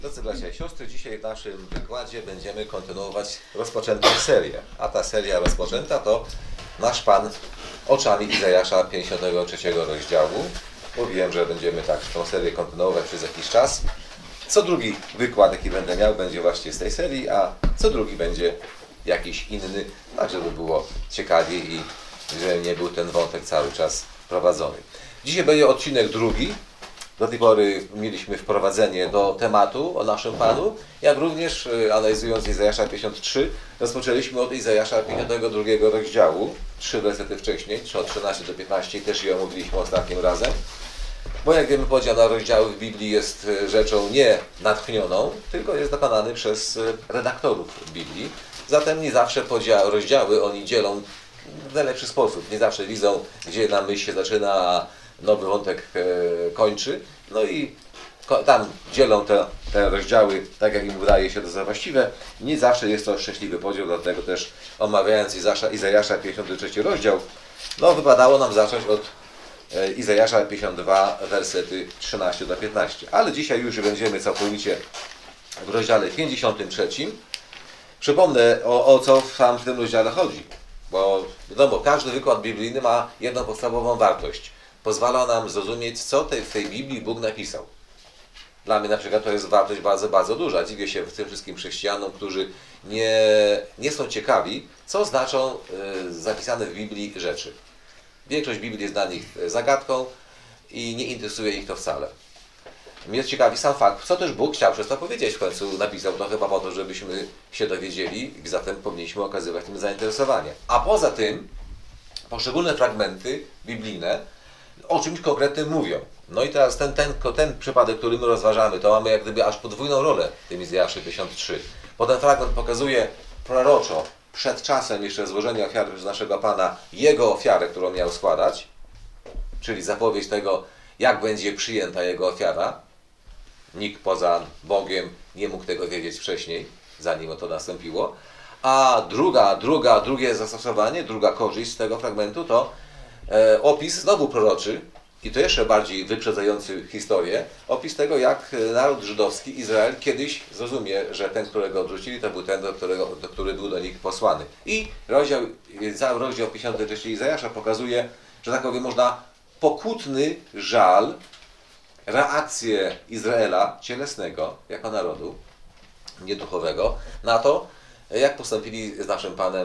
Drodzy bracia i siostry, dzisiaj w naszym wykładzie będziemy kontynuować rozpoczętą serię. A ta seria rozpoczęta to nasz Pan oczami Izajasza 53 rozdziału. Mówiłem, że będziemy tak tą serię kontynuować przez jakiś czas. Co drugi wykład, jaki będę miał, będzie właśnie z tej serii, a co drugi będzie jakiś inny, tak żeby było ciekawie i żeby nie był ten wątek cały czas prowadzony. Dzisiaj będzie odcinek drugi. Do tej pory mieliśmy wprowadzenie do tematu o naszym Panu, jak również analizując Izajasza 53, rozpoczęliśmy od Izajasza 52 rozdziału, 3 wersety wcześniej, od 13 do 15, też je omówiliśmy ostatnim razem. Bo jak wiemy, podział na rozdziały w Biblii jest rzeczą nie natchnioną, tylko jest dokonany przez redaktorów Biblii. Zatem nie zawsze rozdziały oni dzielą w najlepszy sposób. Nie zawsze widzą, gdzie nam myśl się zaczyna, a nowy wątek kończy. No i tam dzielą te rozdziały tak, jak im wydaje się to za właściwe. Nie zawsze jest to szczęśliwy podział, dlatego też omawiając Izajasza 53 rozdział, no wypadało nam zacząć od Izajasza 52, wersety 13 do 15. Ale dzisiaj już będziemy całkowicie w rozdziale 53. Przypomnę, o co tam w tym rozdziale chodzi. Bo wiadomo, każdy wykład biblijny ma jedną podstawową wartość. Pozwala nam zrozumieć, co w tej Biblii Bóg napisał. Dla mnie na przykład to jest wartość bardzo, bardzo duża. Dziwię się tym wszystkim chrześcijanom, którzy nie są ciekawi, co znaczą zapisane w Biblii rzeczy. Większość Biblii jest dla nich zagadką i nie interesuje ich to wcale. Mnie ciekawi sam fakt, co też Bóg chciał przez to powiedzieć. W końcu napisał to chyba po to, żebyśmy się dowiedzieli i zatem powinniśmy okazywać tym zainteresowanie. A poza tym poszczególne fragmenty biblijne o czymś konkretnym mówią. No i teraz ten przypadek, który my rozważamy, to mamy jak gdyby aż podwójną rolę w tym Izajaszu 53. Bo ten fragment pokazuje proroczo, przed czasem jeszcze złożenia ofiary przez naszego Pana, Jego ofiarę, którą miał składać, czyli zapowiedź tego, jak będzie przyjęta Jego ofiara. Nikt poza Bogiem nie mógł tego wiedzieć wcześniej, zanim to nastąpiło. A drugie zastosowanie, druga korzyść z tego fragmentu to opis znowu proroczy, i to jeszcze bardziej wyprzedzający historię, opis tego, jak naród żydowski, Izrael, kiedyś zrozumie, że ten, którego odrzucili, to był ten, który był do nich posłany. I cały rozdział 53 Izajasza pokazuje, że tak powiem, można pokutny żal, reakcję Izraela cielesnego, jako narodu, nieduchowego, na to, jak postąpili z naszym Panem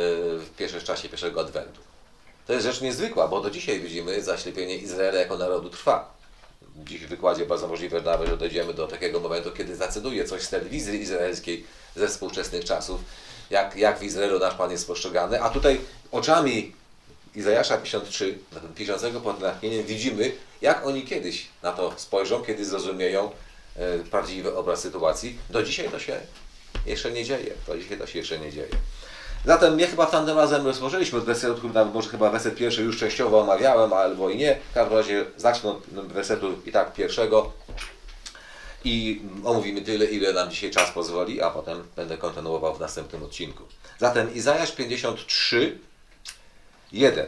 w czasie pierwszego Adwentu. To jest rzecz niezwykła, bo do dzisiaj widzimy, zaślepienie Izraela jako narodu trwa. Dziś w wykładzie bardzo możliwe nawet, że dojdziemy do takiego momentu, kiedy zacyduje coś z telewizji izraelskiej ze współczesnych czasów, jak w Izraelu nasz Pan jest postrzegany. A tutaj oczami Izajasza 53, piszącego pod natchnieniem, widzimy, jak oni kiedyś na to spojrzą, kiedy zrozumieją prawdziwy obraz sytuacji. Do dzisiaj to się jeszcze nie dzieje. Zatem ja chyba tamtym razem rozpoczęliśmy od wersetu, może chyba werset pierwszy już częściowo omawiałem, albo i nie. W każdym razie zacznę od wersetu i tak pierwszego i omówimy tyle, ile nam dzisiaj czas pozwoli, a potem będę kontynuował w następnym odcinku. Zatem Izajasz 53, 1.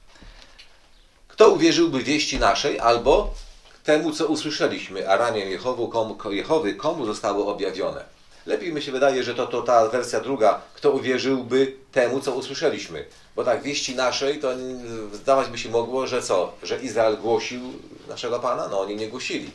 Kto uwierzyłby wieści naszej, albo temu, co usłyszeliśmy, a ramię Jehowy, komu zostało objawione? Lepiej mi się wydaje, że to ta wersja druga, kto uwierzyłby temu, co usłyszeliśmy. Bo tak, wieści naszej, to zdawać by się mogło, że co? Że Izrael głosił naszego Pana? No oni nie głosili.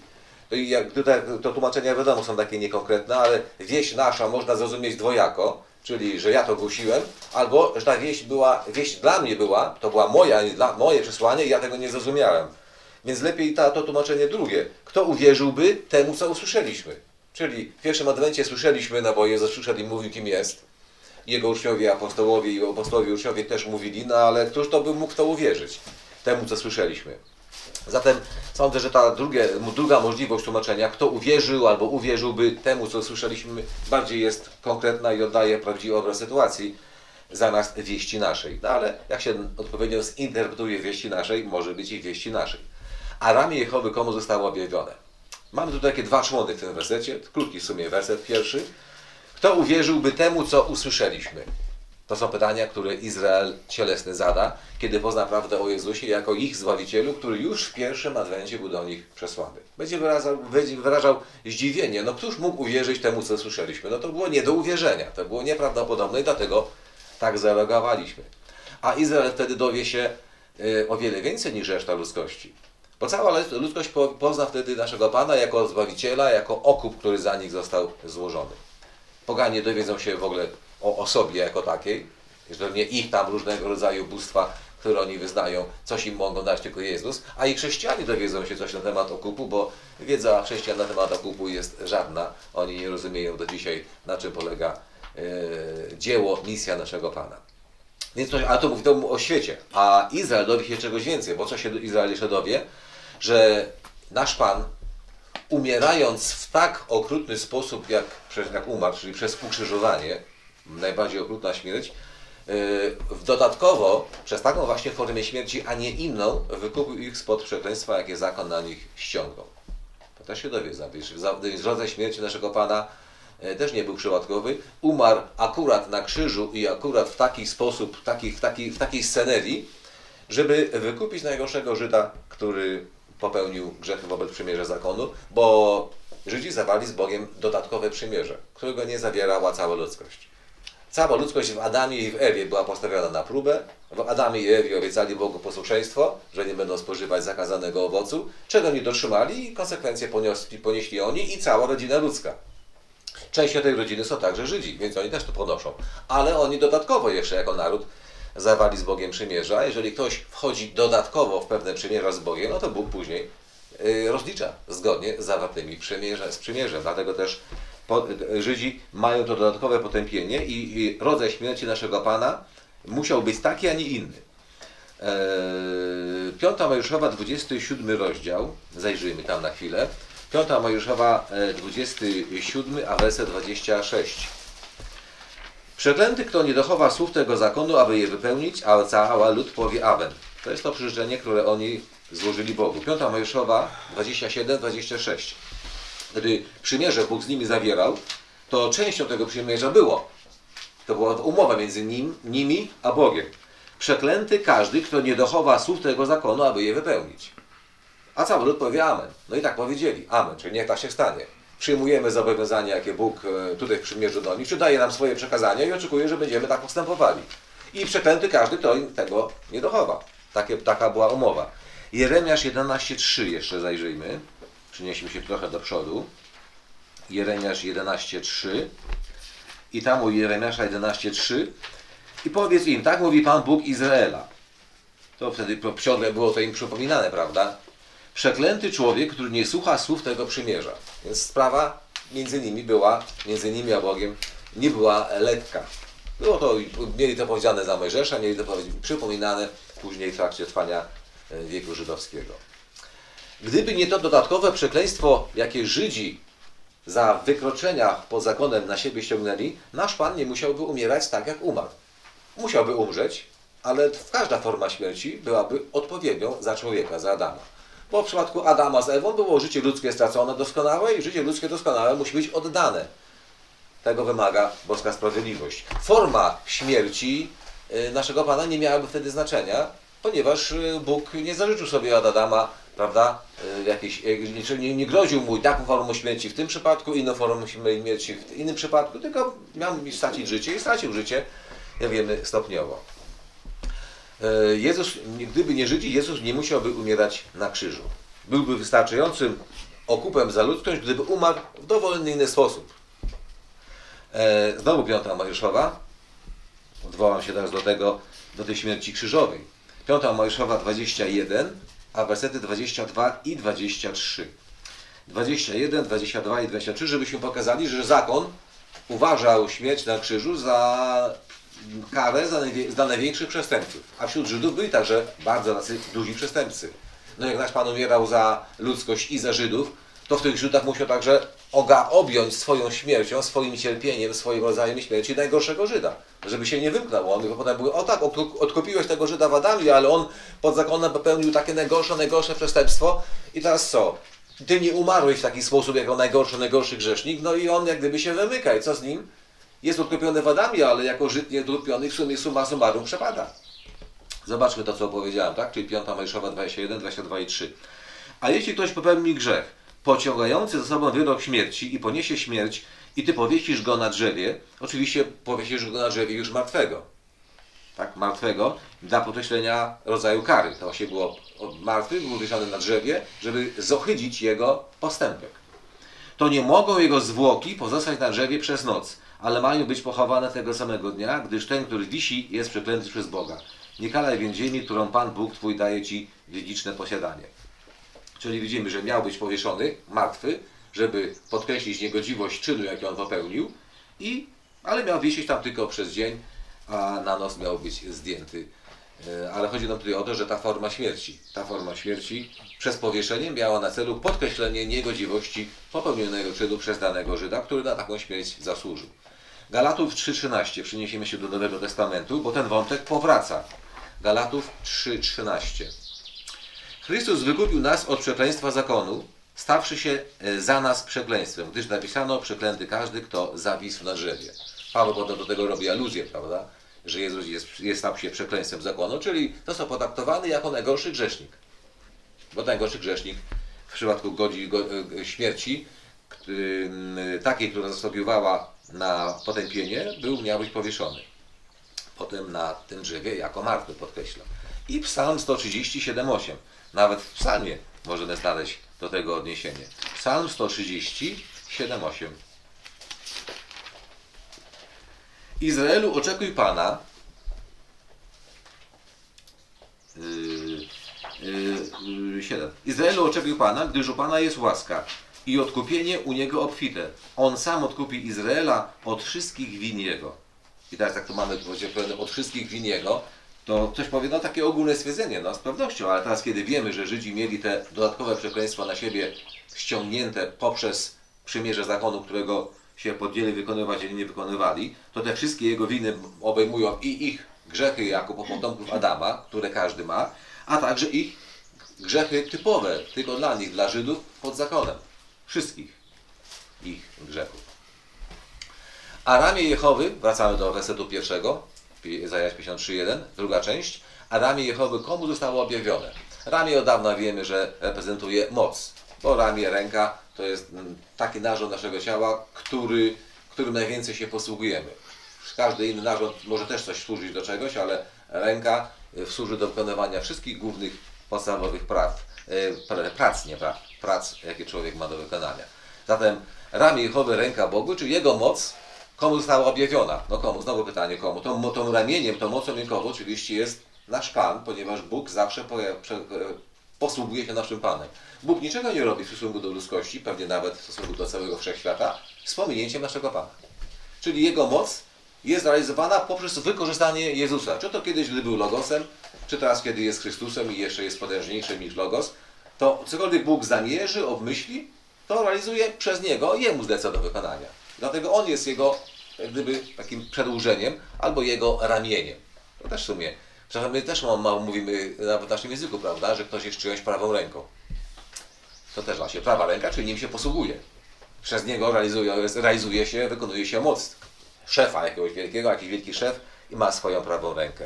To tłumaczenia wiadomo są takie niekonkretne, ale wieść nasza można zrozumieć dwojako, czyli że ja to głosiłem, albo że ta wieść dla mnie była, to była moje przesłanie i ja tego nie zrozumiałem. Więc lepiej to tłumaczenie drugie. Kto uwierzyłby temu, co usłyszeliśmy? Czyli w pierwszym adwencie słyszeliśmy, no bo Jezus przyszedł i mówił, kim jest. Jego uczniowie, apostołowie i apostolowie uczniowie też mówili, no ale któż to by mógł w to uwierzyć? Temu, co słyszeliśmy. Zatem sądzę, że ta druga możliwość tłumaczenia, kto uwierzył albo uwierzyłby temu, co słyszeliśmy, bardziej jest konkretna i oddaje prawdziwy obraz sytuacji zamiast wieści naszej. No ale jak się odpowiednio zinterpretuje wieści naszej, może być i wieści naszej. A ramię Jehowy komu zostało objawione? Mamy tu takie dwa człony w tym wersecie, krótki w sumie werset pierwszy. Kto uwierzyłby temu, co usłyszeliśmy? To są pytania, które Izrael cielesny zada, kiedy pozna prawdę o Jezusie jako ich Zbawicielu, który już w pierwszym adwencie był do nich przesłany. Będzie wyrażał zdziwienie. No któż mógł uwierzyć temu, co słyszeliśmy? No to było nie do uwierzenia, to było nieprawdopodobne i dlatego tak zareagowaliśmy. A Izrael wtedy dowie się o wiele więcej niż reszta ludzkości. Bo cała ludzkość pozna wtedy naszego Pana jako Zbawiciela, jako okup, który za nich został złożony. Poganie dowiedzą się w ogóle o osobie jako takiej, że nie ich tam różnego rodzaju bóstwa, które oni wyznają, coś im mogą dać tylko Jezus, a i chrześcijanie dowiedzą się coś na temat okupu, bo wiedza chrześcijan na temat okupu jest żadna. Oni nie rozumieją do dzisiaj, na czym polega dzieło, misja naszego Pana. Więc ale to mówi o świecie, a Izrael dowie się czegoś więcej, bo co się Izrael jeszcze dowie? Że nasz Pan, umierając w tak okrutny sposób, jak umarł, czyli przez ukrzyżowanie, najbardziej okrutna śmierć, dodatkowo przez taką właśnie formę śmierci, a nie inną, wykupił ich spod przekleństwa, jakie zakon na nich ściągnął. To też się dowiedzą. Rodzaj śmierci naszego Pana też nie był przypadkowy. Umarł akurat na krzyżu i akurat w taki sposób, w takiej scenerii, żeby wykupić najgorszego Żyda, który popełnił grzechy wobec przymierza zakonu, bo Żydzi zawarli z Bogiem dodatkowe przymierze, którego nie zawierała cała ludzkość. Cała ludzkość w Adamie i w Ewie była postawiona na próbę. W Adamie i Ewie obiecali Bogu posłuszeństwo, że nie będą spożywać zakazanego owocu, czego nie dotrzymali i konsekwencje ponieśli oni i cała rodzina ludzka. Częścią tej rodziny są także Żydzi, więc oni też to ponoszą. Ale oni dodatkowo jeszcze jako naród zawarli z Bogiem przymierza. Jeżeli ktoś wchodzi dodatkowo w pewne przymierza z Bogiem, no to Bóg później rozlicza zgodnie z zawartymi z przymierzem. Dlatego też Żydzi mają to dodatkowe potępienie i rodzaj śmierci naszego Pana musiał być taki, a nie inny. 5 Mojżeszowa, 27 rozdział, zajrzyjmy tam na chwilę. 5 Mojżeszowa, 27, a werset 26. Przeklęty, kto nie dochowa słów tego zakonu, aby je wypełnić, a cały lud powie amen. To jest to przyrzeczenie, które oni złożyli Bogu. 5 Mojżeszowa, 27, 26. Gdy przymierze Bóg z nimi zawierał, to częścią tego przymierza to była umowa między nimi a Bogiem. Przeklęty każdy, kto nie dochowa słów tego zakonu, aby je wypełnić. A cały lud powie amen. No i tak powiedzieli. Amen, czyli niech tak się stanie. Przyjmujemy zobowiązania, jakie Bóg tutaj w przymierzu do nich, czy daje nam swoje przekazania i oczekuje, że będziemy tak postępowali. I przeklęty każdy, kto tego nie dochowa. Taka była umowa. Jeremiasz 11:3 jeszcze zajrzyjmy. Przenieśmy się trochę do przodu. Jeremiasz 11:3 i tam u Jeremiasza 11:3 i powiedz im, tak mówi Pan Bóg Izraela. To wtedy ciągle było to im przypominane, prawda? Przeklęty człowiek, który nie słucha słów tego przymierza. Więc sprawa między nimi a Bogiem nie była lekka. Mieli to powiedziane za Mojżesza, mieli to przypominane później w trakcie trwania wieku żydowskiego. Gdyby nie to dodatkowe przekleństwo, jakie Żydzi za wykroczenia pod zakonem na siebie ściągnęli, nasz Pan nie musiałby umierać tak, jak umarł. Musiałby umrzeć, ale każda forma śmierci byłaby odpowiednią za człowieka, za Adama. Bo w przypadku Adama z Ewą było życie ludzkie stracone doskonałe i życie ludzkie doskonałe musi być oddane. Tego wymaga boska sprawiedliwość. Forma śmierci naszego Pana nie miałaby wtedy znaczenia, ponieważ Bóg nie zażyczył sobie od Adama, prawda, nie groził mu taką formą śmierci w tym przypadku, inną formą śmierci w innym przypadku, tylko miał stracić życie i stracił życie, jak wiemy, stopniowo. Gdyby nie Żydzi, Jezus nie musiałby umierać na krzyżu. Byłby wystarczającym okupem za ludzkość, gdyby umarł w dowolny inny sposób. Znowu 5 Mojżeszowa. Odwołam się teraz do tej śmierci krzyżowej. 5 Mojżeszowa 21, a wersety 22 i 23. 21, 22 i 23, żebyśmy pokazali, że zakon uważał śmierć na krzyżu za karę za największych przestępców. A wśród Żydów byli także bardzo duzi przestępcy. No jak nasz Pan umierał za ludzkość i za Żydów, to w tych Żydach musiał także objąć swoją śmiercią, swoim cierpieniem, swoim rodzajem śmierci najgorszego Żyda. Żeby się nie wymknął. On potem był, o tak, odkupiłeś tego Żyda w Adamie, ale on pod zakonem popełnił takie najgorsze przestępstwo. I teraz co? Ty nie umarłeś w taki sposób, jako najgorszy grzesznik, no i on jak gdyby się wymyka. I co z nim? jest odkupiony w Adamie, ale jako Żyd nieodkupiony w sumie summa summarum przepada. Zobaczmy to, co opowiedziałem, tak? Czyli 5 Mojżeszowa 21, 22 i 3. A jeśli ktoś popełni grzech, pociągający za sobą wyrok śmierci i poniesie śmierć i ty powiesisz go na drzewie, oczywiście powiesisz go na drzewie już martwego, tak? Martwego, dla podkreślenia rodzaju kary. To się było martwy, był wieszany na drzewie, żeby zohydzić jego postępek. To nie mogą jego zwłoki pozostać na drzewie przez noc, ale mają być pochowane tego samego dnia, gdyż ten, który wisi, jest przeklęty przez Boga. Nie kalaj więc ziemi, którą Pan Bóg Twój daje Ci dziedziczne posiadanie. Czyli widzimy, że miał być powieszony, martwy, żeby podkreślić niegodziwość czynu, jaki on popełnił, ale miał wisieć tam tylko przez dzień, a na noc miał być zdjęty. Ale chodzi nam tutaj o to, że ta forma śmierci przez powieszenie miała na celu podkreślenie niegodziwości popełnionego czynu przez danego Żyda, który na taką śmierć zasłużył. Galatów 3,13. Przeniesiemy się do Nowego Testamentu, bo ten wątek powraca. Galatów 3,13. Chrystus wykupił nas od przekleństwa zakonu, stawszy się za nas przekleństwem, gdyż napisano: przeklęty każdy, kto zawisł na drzewie. Paweł potem do tego robi aluzję, prawda? Że Jezus stał się przekleństwem zakonu, czyli został potraktowany jako najgorszy grzesznik. Bo najgorszy grzesznik w przypadku śmierci, takiej, która zastąpiła na potępienie, miał być powieszony. Potem na tym drzewie jako martwy, podkreślam. I Psalm 137,8. Nawet w psalmie możemy znaleźć do tego odniesienie. Psalm 137,8. Izraelu, oczekuj Pana. 7. Izraelu, oczekuj Pana, gdyż u Pana jest łaska i odkupienie u Niego obfite. On sam odkupi Izraela od wszystkich win Jego. I teraz jak to mamy powiedziane od wszystkich win Jego, to ktoś powie, no takie ogólne stwierdzenie, no z pewnością, ale teraz kiedy wiemy, że Żydzi mieli te dodatkowe przekleństwa na siebie ściągnięte poprzez przymierze zakonu, którego się podjęli wykonywać, a nie wykonywali, to te wszystkie jego winy obejmują i ich grzechy jako potomków Adama, które każdy ma, a także ich grzechy typowe, tylko dla nich, dla Żydów pod zakonem. Wszystkich ich grzechów. A ramię Jehowy, wracamy do wersetu 1, Izajasz 53:1, druga część. A ramię Jehowy komu zostało objawione? Ramię od dawna wiemy, że reprezentuje moc, bo ramię, ręka to jest taki narząd naszego ciała, którym najwięcej się posługujemy. Każdy inny narząd może też coś służyć do czegoś, ale ręka służy do wykonywania wszystkich głównych, podstawowych prac, jakie człowiek ma do wykonania. Zatem ramię Jehowy, ręka Bogu, czyli Jego moc, komu została objawiona? No komu? Znowu pytanie, komu? Tą ramieniem, tą mocą rękową oczywiście jest nasz Pan, ponieważ Bóg zawsze posługuje się naszym Panem. Bóg niczego nie robi w stosunku do ludzkości, pewnie nawet w stosunku do całego wszechświata, z pominięciem naszego Pana. Czyli Jego moc jest realizowana poprzez wykorzystanie Jezusa. Czy to kiedyś, gdy był Logosem, czy teraz, kiedy jest Chrystusem i jeszcze jest potężniejszym niż Logos, to cokolwiek Bóg zamierzy, obmyśli, to realizuje przez Niego, Jemu zleca do wykonania. Dlatego On jest Jego, jak gdyby, takim przedłużeniem albo Jego ramieniem. To też w sumie, czasami my też mówimy nawet w naszym języku, prawda, że ktoś jest czyjąś prawą ręką. To też właśnie prawa ręka, czyli nim się posługuje. Przez Niego realizuje się, wykonuje się moc szefa jakiegoś wielkiego, jakiś wielki szef i ma swoją prawą rękę.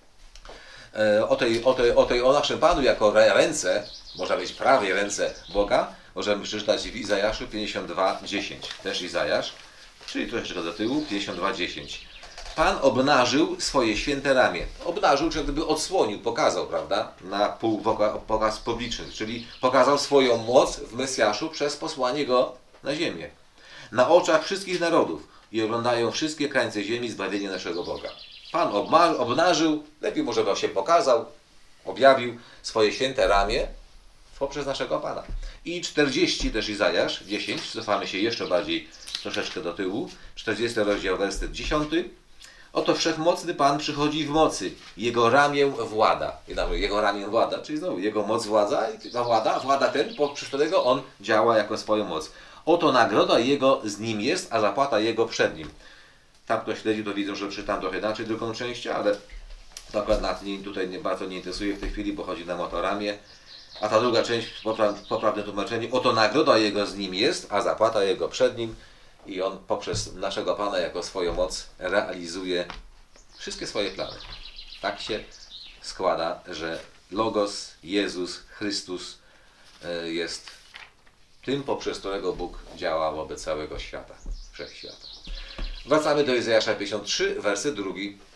O naszym Panu jako ręce, można powiedzieć prawej ręce Boga, możemy przeczytać w Izajaszu 52:10. Też Izajasz, czyli troszeczkę do tyłu, 52:10. Pan obnażył swoje święte ramię. Obnażył, czyli gdyby odsłonił, pokazał, prawda, na pokaz publiczny, czyli pokazał swoją moc w Mesjaszu przez posłanie Go na ziemię. Na oczach wszystkich narodów i oglądają wszystkie krańce ziemi zbawienie naszego Boga. Pan obnażył, lepiej może się pokazał, objawił swoje święte ramię poprzez naszego Pana. I 40 też Izajasz, 10, cofamy się jeszcze bardziej troszeczkę do tyłu, 40 rozdział, werset 10. Oto wszechmocny Pan przychodzi w mocy, Jego ramię włada. Jego ramię włada, czyli znowu Jego moc włada ten, poprzez którego On działa jako swoją moc. Oto nagroda Jego z Nim jest, a zapłata Jego przed Nim. Tam kto śledzi, to widzą, że czytam trochę inaczej drugą część, ale to akurat nas tutaj bardzo nie interesuje w tej chwili, bo chodzi nam o to ramię. A ta druga część, poprawne tłumaczenie, oto nagroda Jego z Nim jest, a zapłata Jego przed Nim. i On poprzez naszego Pana jako swoją moc realizuje wszystkie swoje plany. Tak się składa, że Logos, Jezus, Chrystus jest tym, poprzez którego Bóg działa wobec całego świata, wszechświata. Wracamy do Izajasza 53, werset 2.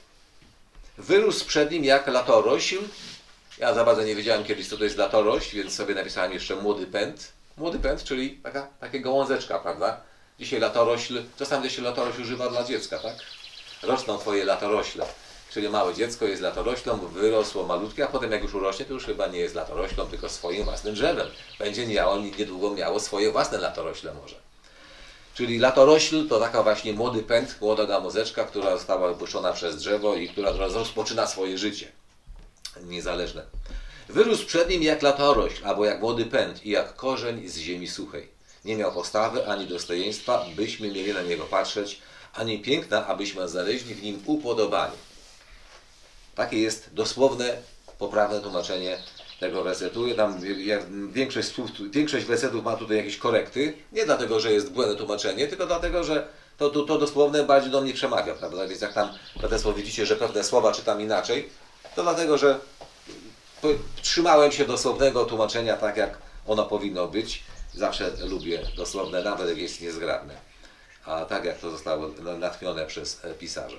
Wyrósł przed nim jak latorośl. Ja za bardzo nie wiedziałem kiedyś, co to jest latorośl, więc sobie napisałem jeszcze młody pęd. Młody pęd, czyli takie gałązeczka, prawda? Dzisiaj latorośl, czasami się latorośl używa dla dziecka, tak? Rosną twoje latorośle. Czyli małe dziecko jest latoroślą, wyrosło malutkie, a potem jak już urośnie, to już chyba nie jest latoroślą, tylko swoim własnym drzewem. Będzie niedługo miało swoje własne latorośle może. Czyli latorośl to taka właśnie młody pęd, młoda gałązeczka, która została wypuszczona przez drzewo i która rozpoczyna swoje życie. Niezależne. Wyrósł przed nim jak latorośl, albo jak młody pęd i jak korzeń z ziemi suchej. Nie miał postawy ani dostojeństwa, byśmy mieli na niego patrzeć, ani piękna, abyśmy znaleźli w nim upodobanie. Takie jest dosłowne, poprawne tłumaczenie tego wersetu. Tam większość wersetów ma tutaj jakieś korekty. Nie dlatego, że jest błędne tłumaczenie, tylko dlatego, że to dosłowne bardziej do mnie przemawia, prawda? Więc jak tam widzicie, że pewne słowa czytam inaczej, to dlatego, że trzymałem się dosłownego tłumaczenia tak, jak ono powinno być. Zawsze lubię dosłowne, nawet jak jest niezgrabne. A tak, jak to zostało natchnione przez pisarza.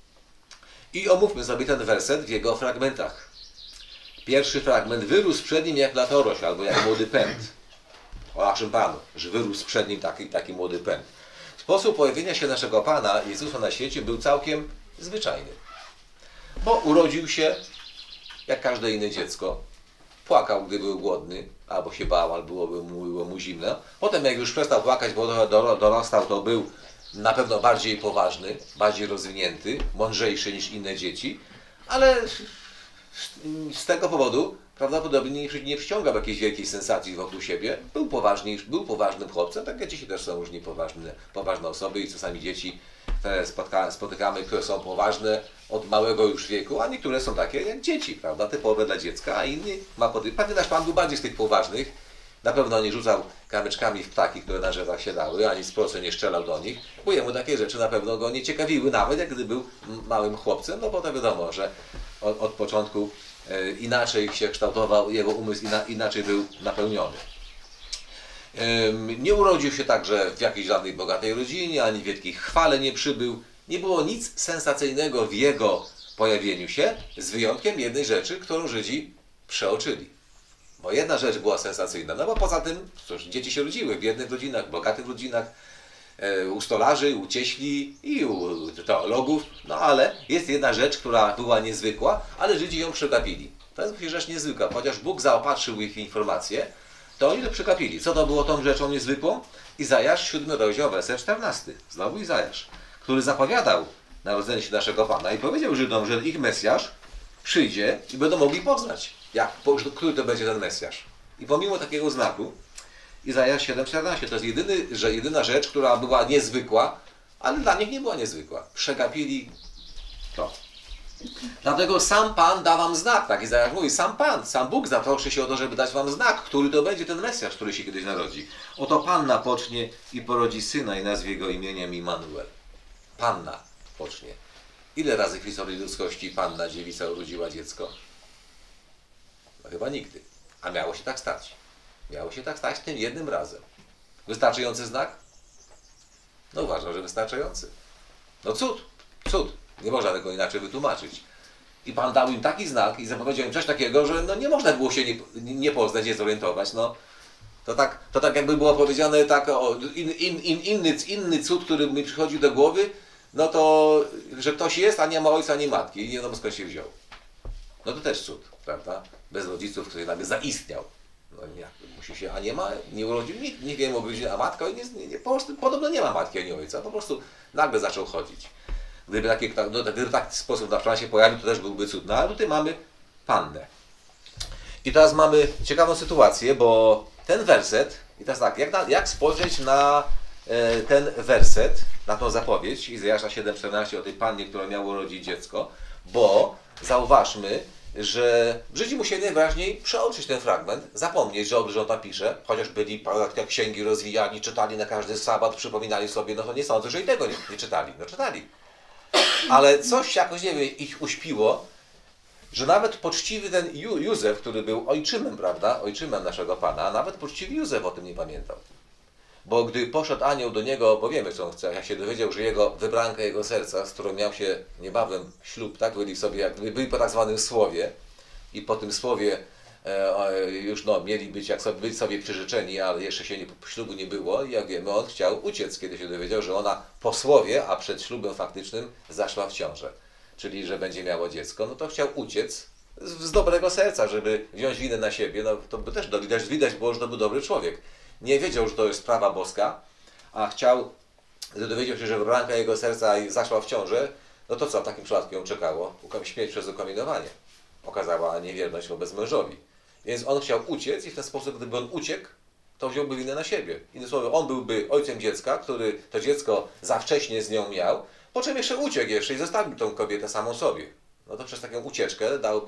I omówmy sobie ten werset w jego fragmentach. Pierwszy fragment. Wyrósł przed nim jak latorośl, albo jak młody pęd. O naszym Panu, że wyrósł przed nim taki młody pęd. Sposób pojawienia się naszego Pana Jezusa na świecie był całkiem zwyczajny. Bo urodził się jak każde inne dziecko. Płakał, gdy był głodny, albo się bał, albo było mu zimno. Potem jak już przestał płakać, bo dorastał, to był na pewno bardziej poważny, bardziej rozwinięty, mądrzejszy niż inne dzieci, ale z tego powodu prawdopodobnie nie przyciągał jakiejś wielkiej sensacji wokół siebie. Był poważnym chłopcem, tak jak dzisiaj też są różni poważne osoby i czasami dzieci, które spotykamy, które są poważne od małego już wieku, a niektóre są takie jak dzieci, prawda, typowe dla dziecka, a inni pewnie nasz Pan był bardziej z tych poważnych. Na pewno nie rzucał kamyczkami w ptaki, które na drzewach siadały, ani z procy nie strzelał do nich, bo jemu takie rzeczy na pewno go nie ciekawiły, nawet jak gdy był małym chłopcem, no bo to wiadomo, że od początku inaczej się kształtował, jego umysł inaczej był napełniony. Nie urodził się także w jakiejś żadnej bogatej rodzinie, ani w wielkiej chwale nie przybył. Nie było nic sensacyjnego w jego pojawieniu się, z wyjątkiem jednej rzeczy, którą Żydzi przeoczyli. Bo jedna rzecz była sensacyjna, no bo poza tym, cóż, dzieci się rodziły w biednych rodzinach, bogatych rodzinach, u stolarzy, u cieśli i u teologów, no ale jest jedna rzecz, która była niezwykła, ale Żydzi ją przegapili. To jest rzecz niezwykła, chociaż Bóg zaopatrzył ich informacje, to oni to przegapili. Co to było tą rzeczą niezwykłą? Izajasz, 7 rozdział, werset 14. Znowu Izajasz, który zapowiadał narodzenie się naszego Pana i powiedział Żydom, że ich Mesjasz przyjdzie i będą mogli poznać, który to będzie ten Mesjasz. I pomimo takiego znaku, Izajasz 7,14 to jest jedyna rzecz, która była niezwykła, ale dla nich nie była niezwykła. Przegapili to. Dlatego sam Pan da wam znak, tak Izajasz mówi, sam Pan, sam Bóg zatroszczy się o to, żeby dać wam znak, który to będzie ten Mesjasz, który się kiedyś narodzi. Oto Panna pocznie i porodzi syna i nazwie go imieniem Immanuel. Panna pocznie. Ile razy w historii ludzkości Panna dziewica urodziła dziecko? No chyba nigdy. A miało się tak stać. Miało się tak stać tym jednym razem. Wystarczający znak? No uważam, że wystarczający. No cud. Nie można tego inaczej wytłumaczyć. I Pan dał im taki znak i zapowiedział im coś takiego, że no nie można było się nie poznać, nie zorientować. No, to tak jakby było powiedziane, tak, inny cud, który mi przychodzi do głowy, no to, że ktoś jest, a nie ma ojca, ani matki i nie wiadomo skąd się wziął. No to też cud, prawda? Bez rodziców, który nagle zaistniał. No nie, musi się, a nie ma, nie urodził, nie wiem, urodził, a matka, po prostu podobno nie ma matki, ani ojca, po prostu nagle zaczął chodzić. Gdyby taki sposób na przykład się pojawił, to też byłby cud. No ale tutaj mamy Pannę. I teraz mamy ciekawą sytuację, bo ten werset, i teraz tak, jak spojrzeć na ten werset, na tą zapowiedź Izajasza 7,14 o tej Pannie, która miała urodzić dziecko, bo zauważmy, że Żydzi musieli najwyraźniej przeoczyć ten fragment, zapomnieć, że on tam pisze, chociaż byli jak księgi rozwijali, czytali na każdy sabat, przypominali sobie, no to nie sądzę, że i tego nie czytali. No czytali. Ale coś jakoś, nie wiem, ich uśpiło, że nawet poczciwy ten Józef, który był ojczymem, prawda, ojczymem naszego Pana, nawet poczciwy Józef o tym nie pamiętał. Bo gdy poszedł anioł do niego, bo wiemy co on chce, jak się dowiedział, że jego wybranka jego serca, z którą miał się niebawem ślub, tak, byli po tak zwanym słowie i po tym słowie już mieli być być sobie przyrzeczeni, ale jeszcze się ślubu nie było i jak wiemy, on chciał uciec, kiedy się dowiedział, że ona po słowie, a przed ślubem faktycznym zaszła w ciążę, czyli że będzie miało dziecko, no to chciał uciec z dobrego serca, żeby wziąć winę na siebie, no to by też widać było, że to był dobry człowiek. Nie wiedział, że to jest sprawa boska, a chciał, gdy dowiedział się, że wybranka jego serca zaszła w ciążę, no to co w takim przypadku ją czekało? Śmierć przez ukamienowanie. Okazała niewierność wobec mężowi. Więc on chciał uciec i w ten sposób, gdyby on uciekł, to wziąłby winę na siebie. Innymi słowy, on byłby ojcem dziecka, który to dziecko za wcześnie z nią miał, po czym jeszcze uciekł i zostawił tą kobietę samą sobie. No to przez taką ucieczkę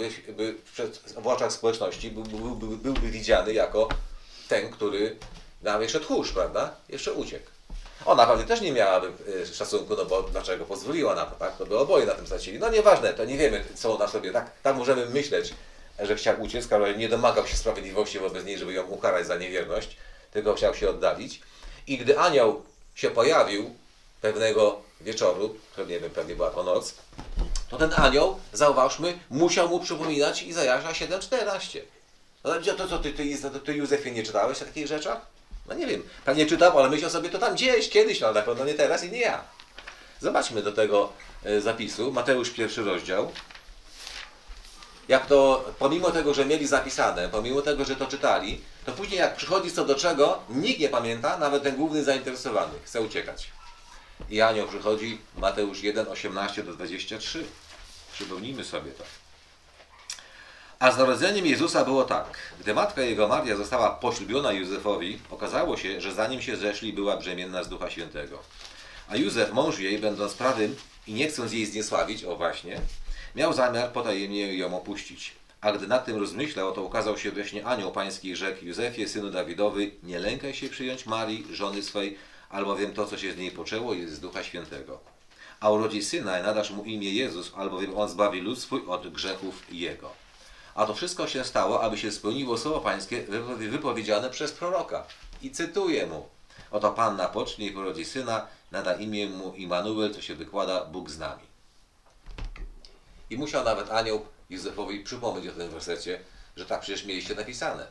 w oczach społeczności byłby widziany jako ten, który miał jeszcze tchórz, prawda? Jeszcze uciekł. Ona pewnie też nie miałaby szacunku, no bo dlaczego pozwoliła na to, tak? To by oboje na tym stracili. No nieważne, to nie wiemy, co ona sobie, tak możemy myśleć, że chciał uciec, ale nie domagał się sprawiedliwości wobec niej, żeby ją ukarać za niewierność, tylko chciał się oddalić. I gdy anioł się pojawił pewnego wieczoru, nie wiem, pewnie była to noc, to ten anioł, zauważmy, musiał mu przypominać Izajasza 7:14. No to co, ty Józefie nie czytałeś o takich rzeczach? No nie wiem, pewnie czytał, ale myślał sobie to tam gdzieś, kiedyś, no ale na pewno nie teraz i nie ja. Zobaczmy do tego zapisu, Mateusz 1 rozdział. Jak to, pomimo tego, że mieli zapisane, pomimo tego, że to czytali, to później jak przychodzi co do czego, nikt nie pamięta, nawet ten główny zainteresowany, chce uciekać. I anioł przychodzi, Mateusz 1, 18-23. Przypomnijmy sobie to. A z narodzeniem Jezusa było tak. Gdy matka jego Maria została poślubiona Józefowi, okazało się, że zanim się zeszli, była brzemienna z Ducha Świętego. A Józef, mąż jej, będąc prawym i nie chcąc jej zniesławić, o właśnie, miał zamiar potajemnie ją opuścić. A gdy nad tym rozmyślał, to ukazał się we śnie anioł pański i rzekł: Józefie, synu Dawidowy, nie lękaj się przyjąć Marii, żony swej, albowiem to, co się z niej poczęło, jest z Ducha Świętego. A urodzi syna i nadasz mu imię Jezus, albowiem on zbawi lud swój od grzechów jego. A to wszystko się stało, aby się spełniło słowo pańskie wypowiedziane przez proroka. I cytuję mu: oto Panna pocznie i porodzi syna, nada imię mu Immanuel, co się wykłada Bóg z nami. I musiał nawet anioł Józefowi przypomnieć o tym wersecie, że tak przecież mieliście napisane.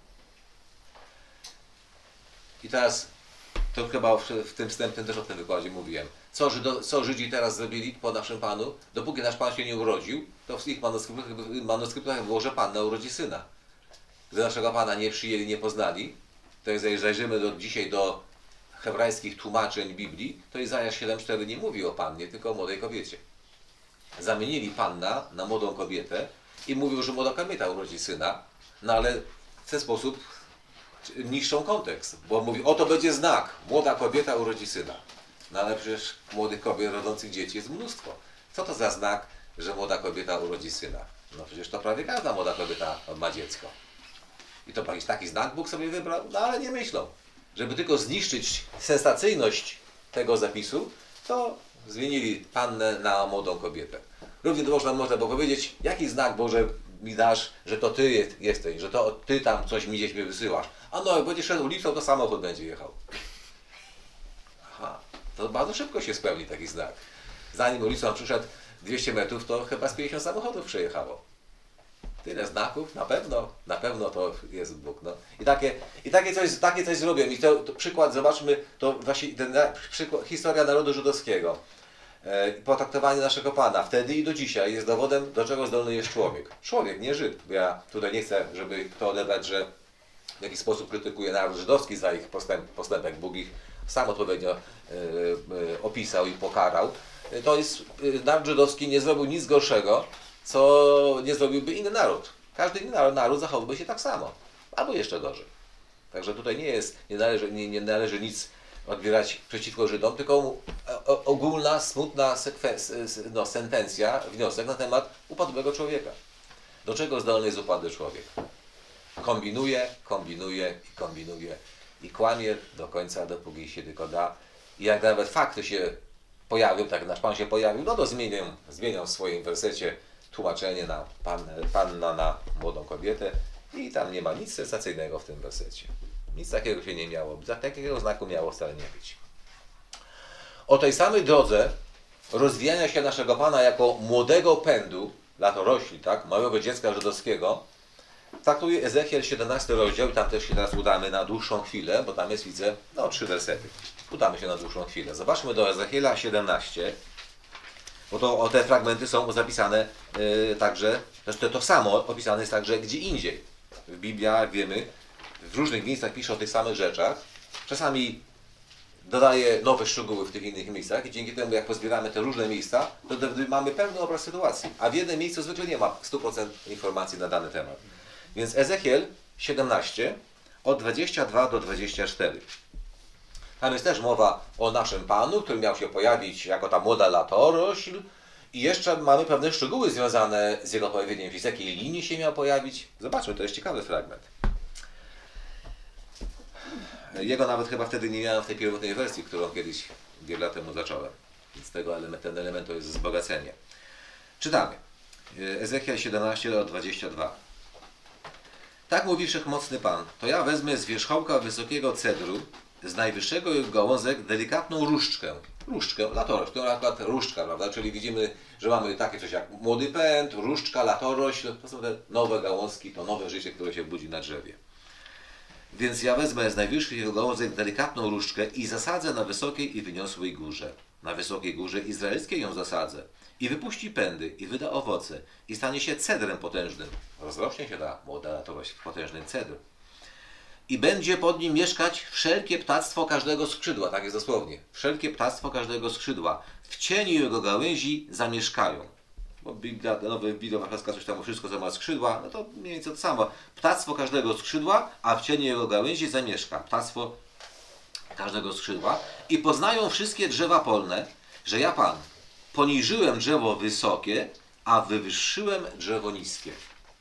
I teraz, to chyba w tym wstępnym też o tym wykładzie mówiłem. Co Żydzi teraz zrobili po naszym Panu? Dopóki nasz Pan się nie urodził, to w ich manuskryptach było, że Panna urodzi syna. Gdy naszego Pana nie przyjęli, nie poznali, to jak zajrzymy dzisiaj do hebrajskich tłumaczeń Biblii, to Izajasz 7:4 nie mówi o Pannie, tylko o młodej kobiecie. Zamienili Panna na młodą kobietę i mówią, że młoda kobieta urodzi syna, no ale w ten sposób niszczą kontekst, bo mówi, oto będzie znak, młoda kobieta urodzi syna. No ale przecież młodych kobiet rodzących dzieci jest mnóstwo. Co to za znak, że młoda kobieta urodzi syna? No przecież to prawie każda młoda kobieta ma dziecko. I to jakiś taki znak Bóg sobie wybrał? No ale nie myślą. Żeby tylko zniszczyć sensacyjność tego zapisu, to zmienili Pannę na młodą kobietę. Równie można było powiedzieć, jaki znak Boże mi dasz, że to Ty jesteś, że to Ty tam coś mi gdzieś mnie wysyłasz. A no, jak będziesz szedł ulicą, to samochód będzie jechał. Aha, to bardzo szybko się spełni taki znak. Zanim ulicą przyszedł 200 metrów, to chyba z 50 samochodów przejechało. Tyle znaków, na pewno to jest Bóg. No. I takie coś zrobią. I to przykład, zobaczmy, to właśnie historia narodu żydowskiego. Potraktowanie naszego Pana wtedy i do dzisiaj jest dowodem, do czego zdolny jest człowiek. Człowiek, nie Żyd. Ja tutaj nie chcę, żeby kto odebrać, że w jakiś sposób krytykuje naród żydowski za ich postępek. Bóg ich sam odpowiednio opisał i pokarał. To jest, naród żydowski nie zrobił nic gorszego, co nie zrobiłby inny naród. Każdy inny naród zachowałby się tak samo, albo jeszcze gorzej. Także tutaj nie należy nic odbierać przeciwko Żydom, tylko ogólna, smutna sentencja, wniosek na temat upadłego człowieka. Do czego zdolny jest upadły człowiek? Kombinuje, kombinuje i kombinuje i kłamie do końca, dopóki się tylko da. I jak nawet fakty się pojawią, tak nasz Pan się pojawił, no to zmienią w swoim wersecie tłumaczenie na panna na młodą kobietę i tam nie ma nic sensacyjnego w tym wersecie. Nic takiego się nie miało, takiego znaku miało wcale nie być. O tej samej drodze rozwijania się naszego Pana jako młodego pędu, latorośli, tak, małego dziecka żydowskiego, traktuje Ezechiel 17 rozdział i tam też się teraz udamy na dłuższą chwilę, bo tam jest, widzę, 3 wersety. Udamy się na dłuższą chwilę. Zobaczmy do Ezechiela 17, bo to te fragmenty są zapisane także, zresztą to samo opisane jest także gdzie indziej. W Biblii, jak wiemy, w różnych miejscach pisze o tych samych rzeczach. Czasami dodaje nowe szczegóły w tych innych miejscach i dzięki temu, jak pozbieramy te różne miejsca, to mamy pełny obraz sytuacji. A w jednym miejscu zwykle nie ma 100% informacji na dany temat. Więc Ezechiel 17 od 22 do 24. Tam jest też mowa o naszym Panu, który miał się pojawić jako ta młoda latorośl i jeszcze mamy pewne szczegóły związane z jego pojawieniem, z jakiej linii się miał pojawić. Zobaczmy, to jest ciekawy fragment. Jego nawet chyba wtedy nie miałem w tej pierwotnej wersji, którą kiedyś wiele lat temu zacząłem. Więc ten element to jest wzbogacenie. Czytamy. Ezechiel 17 od 22. Tak mówi Wszechmocny Pan, to ja wezmę z wierzchołka wysokiego cedru, z najwyższego jego gałązek delikatną różdżkę, latorośl, to akurat różdżka, prawda, czyli widzimy, że mamy takie coś jak młody pęd, różdżka, latorośl, to są te nowe gałązki, to nowe życie, które się budzi na drzewie. Więc ja wezmę z najwyższych jego gałązek delikatną różdżkę i zasadzę na wysokiej i wyniosłej górze. Na wysokiej górze izraelskiej ją zasadzę. I wypuści pędy, i wyda owoce, i stanie się cedrem potężnym. Rozrośnie się ta młoda latorośl w potężny cedr. I będzie pod nim mieszkać wszelkie ptactwo każdego skrzydła, tak jest dosłownie. Wszelkie ptactwo każdego skrzydła. W cieniu jego gałęzi zamieszkają. Bo Biblia Warszawska coś tam o wszystko, co ma skrzydła, no to mniej więcej to samo. Ptactwo każdego skrzydła, a w cieniu jego gałęzi zamieszka. Ptactwo każdego skrzydła. I poznają wszystkie drzewa polne, że ja Pan poniżyłem drzewo wysokie, a wywyższyłem drzewo niskie.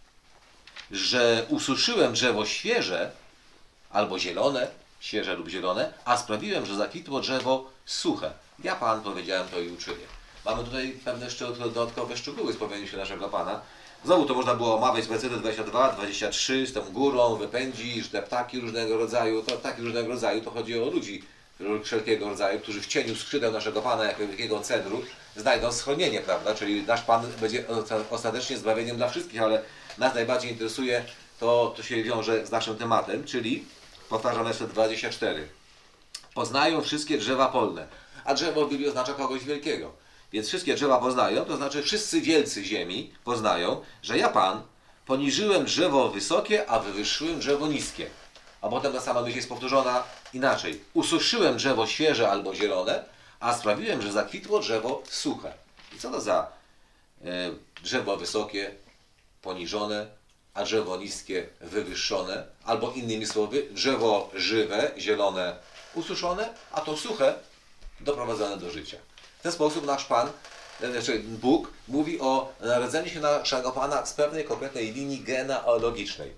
Że ususzyłem drzewo świeże, albo zielone, świeże lub zielone, a sprawiłem, że zakwitło drzewo suche. Ja Pan powiedziałem to i uczynię. Mamy tutaj pewne jeszcze dodatkowe szczegóły z powiedzenia się naszego Pana. Znowu to można było omawiać z wersety 22, 23, z tą górą, wypędzi, że te ptaki różnego rodzaju, to chodzi o ludzi wszelkiego rodzaju, którzy w cieniu skrzydeł naszego Pana, jako wielkiego cedru, znajdą schronienie, prawda? Czyli nasz Pan będzie ostatecznie zbawieniem dla wszystkich, ale nas najbardziej interesuje to się wiąże z naszym tematem, czyli, powtarzam werset 24, poznają wszystkie drzewa polne, a drzewo w Biblii oznacza kogoś wielkiego. Więc wszystkie drzewa poznają, to znaczy wszyscy wielcy ziemi poznają, że ja Pan poniżyłem drzewo wysokie, a wywyższyłem drzewo niskie. A potem ta sama myśl jest powtórzona inaczej. Ususzyłem drzewo świeże albo zielone, a sprawiłem, że zakwitło drzewo suche. I co to za drzewo wysokie, poniżone, a drzewo niskie, wywyższone? Albo innymi słowy, drzewo żywe, zielone, ususzone, a to suche, doprowadzone do życia. W ten sposób nasz Pan, znaczy Bóg, mówi o narodzeniu się naszego Pana z pewnej konkretnej linii genealogicznej.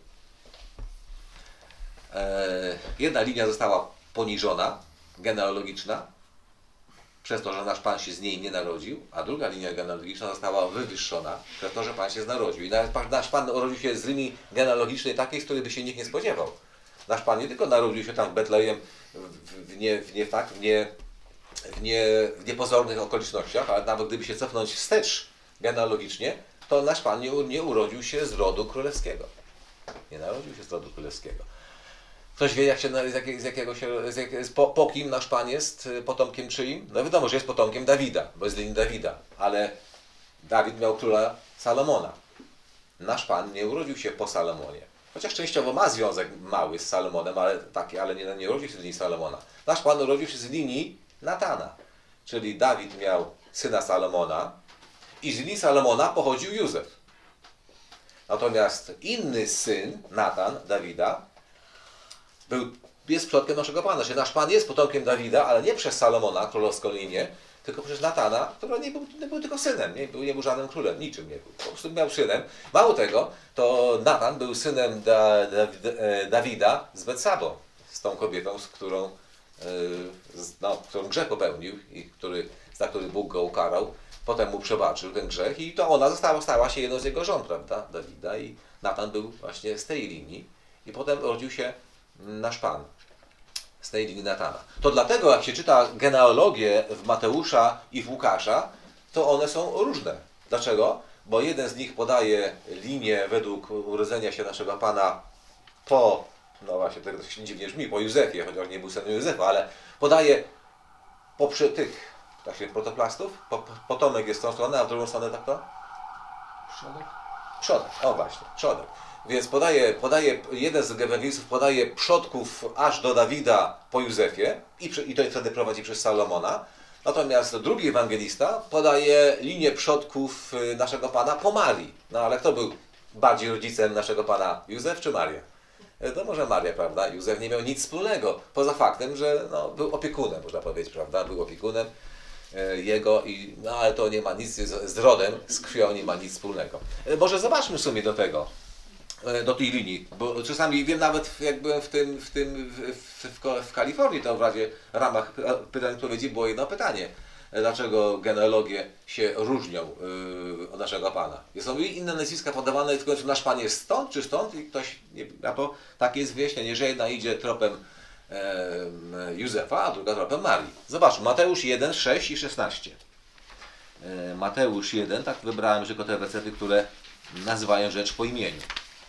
Jedna linia została poniżona, genealogiczna, przez to, że nasz Pan się z niej nie narodził, a druga linia genealogiczna została wywyższona, przez to, że Pan się narodził. I nasz Pan narodził się z linii genealogicznej takiej, z której by się nikt nie spodziewał. Nasz Pan nie tylko narodził się tam w Betlejem w niepozornych okolicznościach, ale nawet gdyby się cofnąć wstecz genealogicznie, to nasz Pan nie urodził się z rodu królewskiego. Nie narodził się z rodu królewskiego. Ktoś wie, po kim nasz Pan jest potomkiem czyim? No wiadomo, że jest potomkiem Dawida, bo jest z linii Dawida, ale Dawid miał króla Salomona. Nasz Pan nie urodził się po Salomonie. Chociaż częściowo ma związek mały z Salomonem, ale nie urodził się z linii Salomona. Nasz Pan urodził się z linii Natana. Czyli Dawid miał syna Salomona i z linii Salomona pochodził Józef. Natomiast inny syn, Natan, Dawida, jest przodkiem naszego Pana. Czyli nasz Pan jest potomkiem Dawida, ale nie przez Salomona, królewską linię, tylko przez Natana, który nie był tylko synem, nie był żadnym królem, niczym nie był. Po prostu miał synem. Mało tego, to Natan był synem Dawida z Betsabą, z tą kobietą, którą grzech popełnił i za który Bóg go ukarał. Potem mu przebaczył ten grzech i to ona stała się jedną z jego żon, prawda, Dawida, i Natan był właśnie z tej linii i potem rodził się nasz Pan z tej linii Natana. To dlatego, jak się czyta genealogię w Mateusza i w Łukasza, to one są różne. Dlaczego? Bo jeden z nich podaje linię według urodzenia się naszego Pana no właśnie, to się dziwnie brzmi, po Józefie, chociaż nie był synem Józefa, ale podaje poprzez tych protoplastów, potomek jest w tą stronę, a w drugą stronę tak to? Przodek? Przodek, o właśnie, przodek. Więc jeden z ewangelistów podaje przodków aż do Dawida po Józefie i to wtedy prowadzi przez Salomona. Natomiast drugi ewangelista podaje linię przodków naszego Pana po Marii. No ale kto był bardziej rodzicem naszego Pana, Józef czy Maria? To może Maria, prawda? Józef nie miał nic wspólnego, poza faktem, że był opiekunem, można powiedzieć, prawda? Był opiekunem jego, ale to nie ma nic z rodem, z krwią nie ma nic wspólnego. Może zobaczmy w sumie do tej linii, bo czasami wiem, nawet jak byłem w Kalifornii, to w ramach pytań i odpowiedzi było jedno pytanie. Dlaczego genealogie się różnią od naszego Pana? Są inne nazwiska podawane, tylko nasz Pan jest stąd czy stąd i ktoś, a to takie jest wyjaśnienie, że jedna idzie tropem Józefa, a druga tropem Marii. Zobaczmy, Mateusz 1, 6 i 16. Mateusz 1, tak wybrałem tylko te wersety, które nazywają rzecz po imieniu.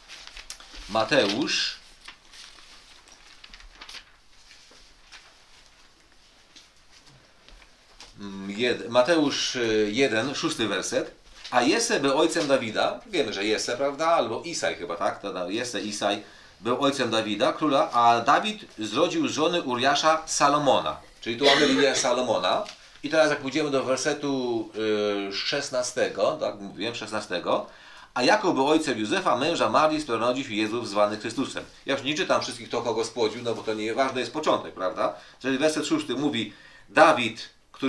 Mateusz 1, 6 werset. A Jesse był ojcem Dawida, wiemy, że Jesse, prawda, albo Isaj chyba, tak? Isaj był ojcem Dawida, króla, a Dawid zrodził z żony Uriasza Salomona. Czyli tu mamy linię Salomona. I teraz jak pójdziemy do wersetu 16, tak mówiłem, 16. A Jakub był ojcem Józefa, męża Marii, z którą narodził się Jezus zwany Chrystusem. Ja już nie czytam wszystkich, kto kogo spłodził, no bo to nie ważne jest początek, prawda? Czyli werset 6 mówi, Dawid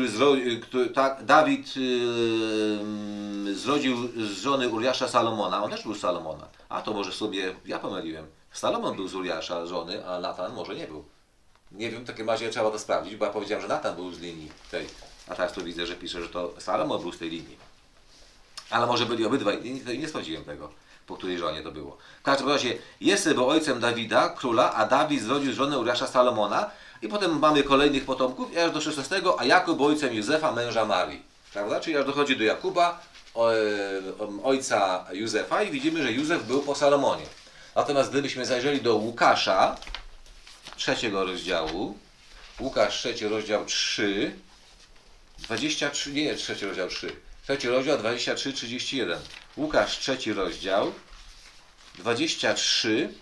zrodził z żony Uriasza Salomona. On też był z Salomona. A to może sobie, ja pomyliłem. Salomon był z Uriasza żony, a Natan może nie był. Nie wiem, w takim razie trzeba to sprawdzić, bo ja powiedziałem, że Natan był z linii tej. A teraz tu widzę, że pisze, że to Salomon był z tej linii. Ale może byli obydwaj, nie sprawdziłem tego, po której żonie to było. W każdym razie, Jesse był ojcem Dawida, króla, a Dawid zrodził z żony Uriasza Salomona. I potem mamy kolejnych potomków, aż do 16, a Jakub był ojcem Józefa, męża Marii. Prawda? Czyli aż dochodzi do Jakuba, ojca Józefa i widzimy, że Józef był po Salomonie. Natomiast gdybyśmy zajrzeli do Łukasza, 3 rozdziału, Łukasz 3 rozdział 3, 23, nie 3 rozdział 3, 3 rozdział 23, 31. Łukasz 3 rozdział, 23.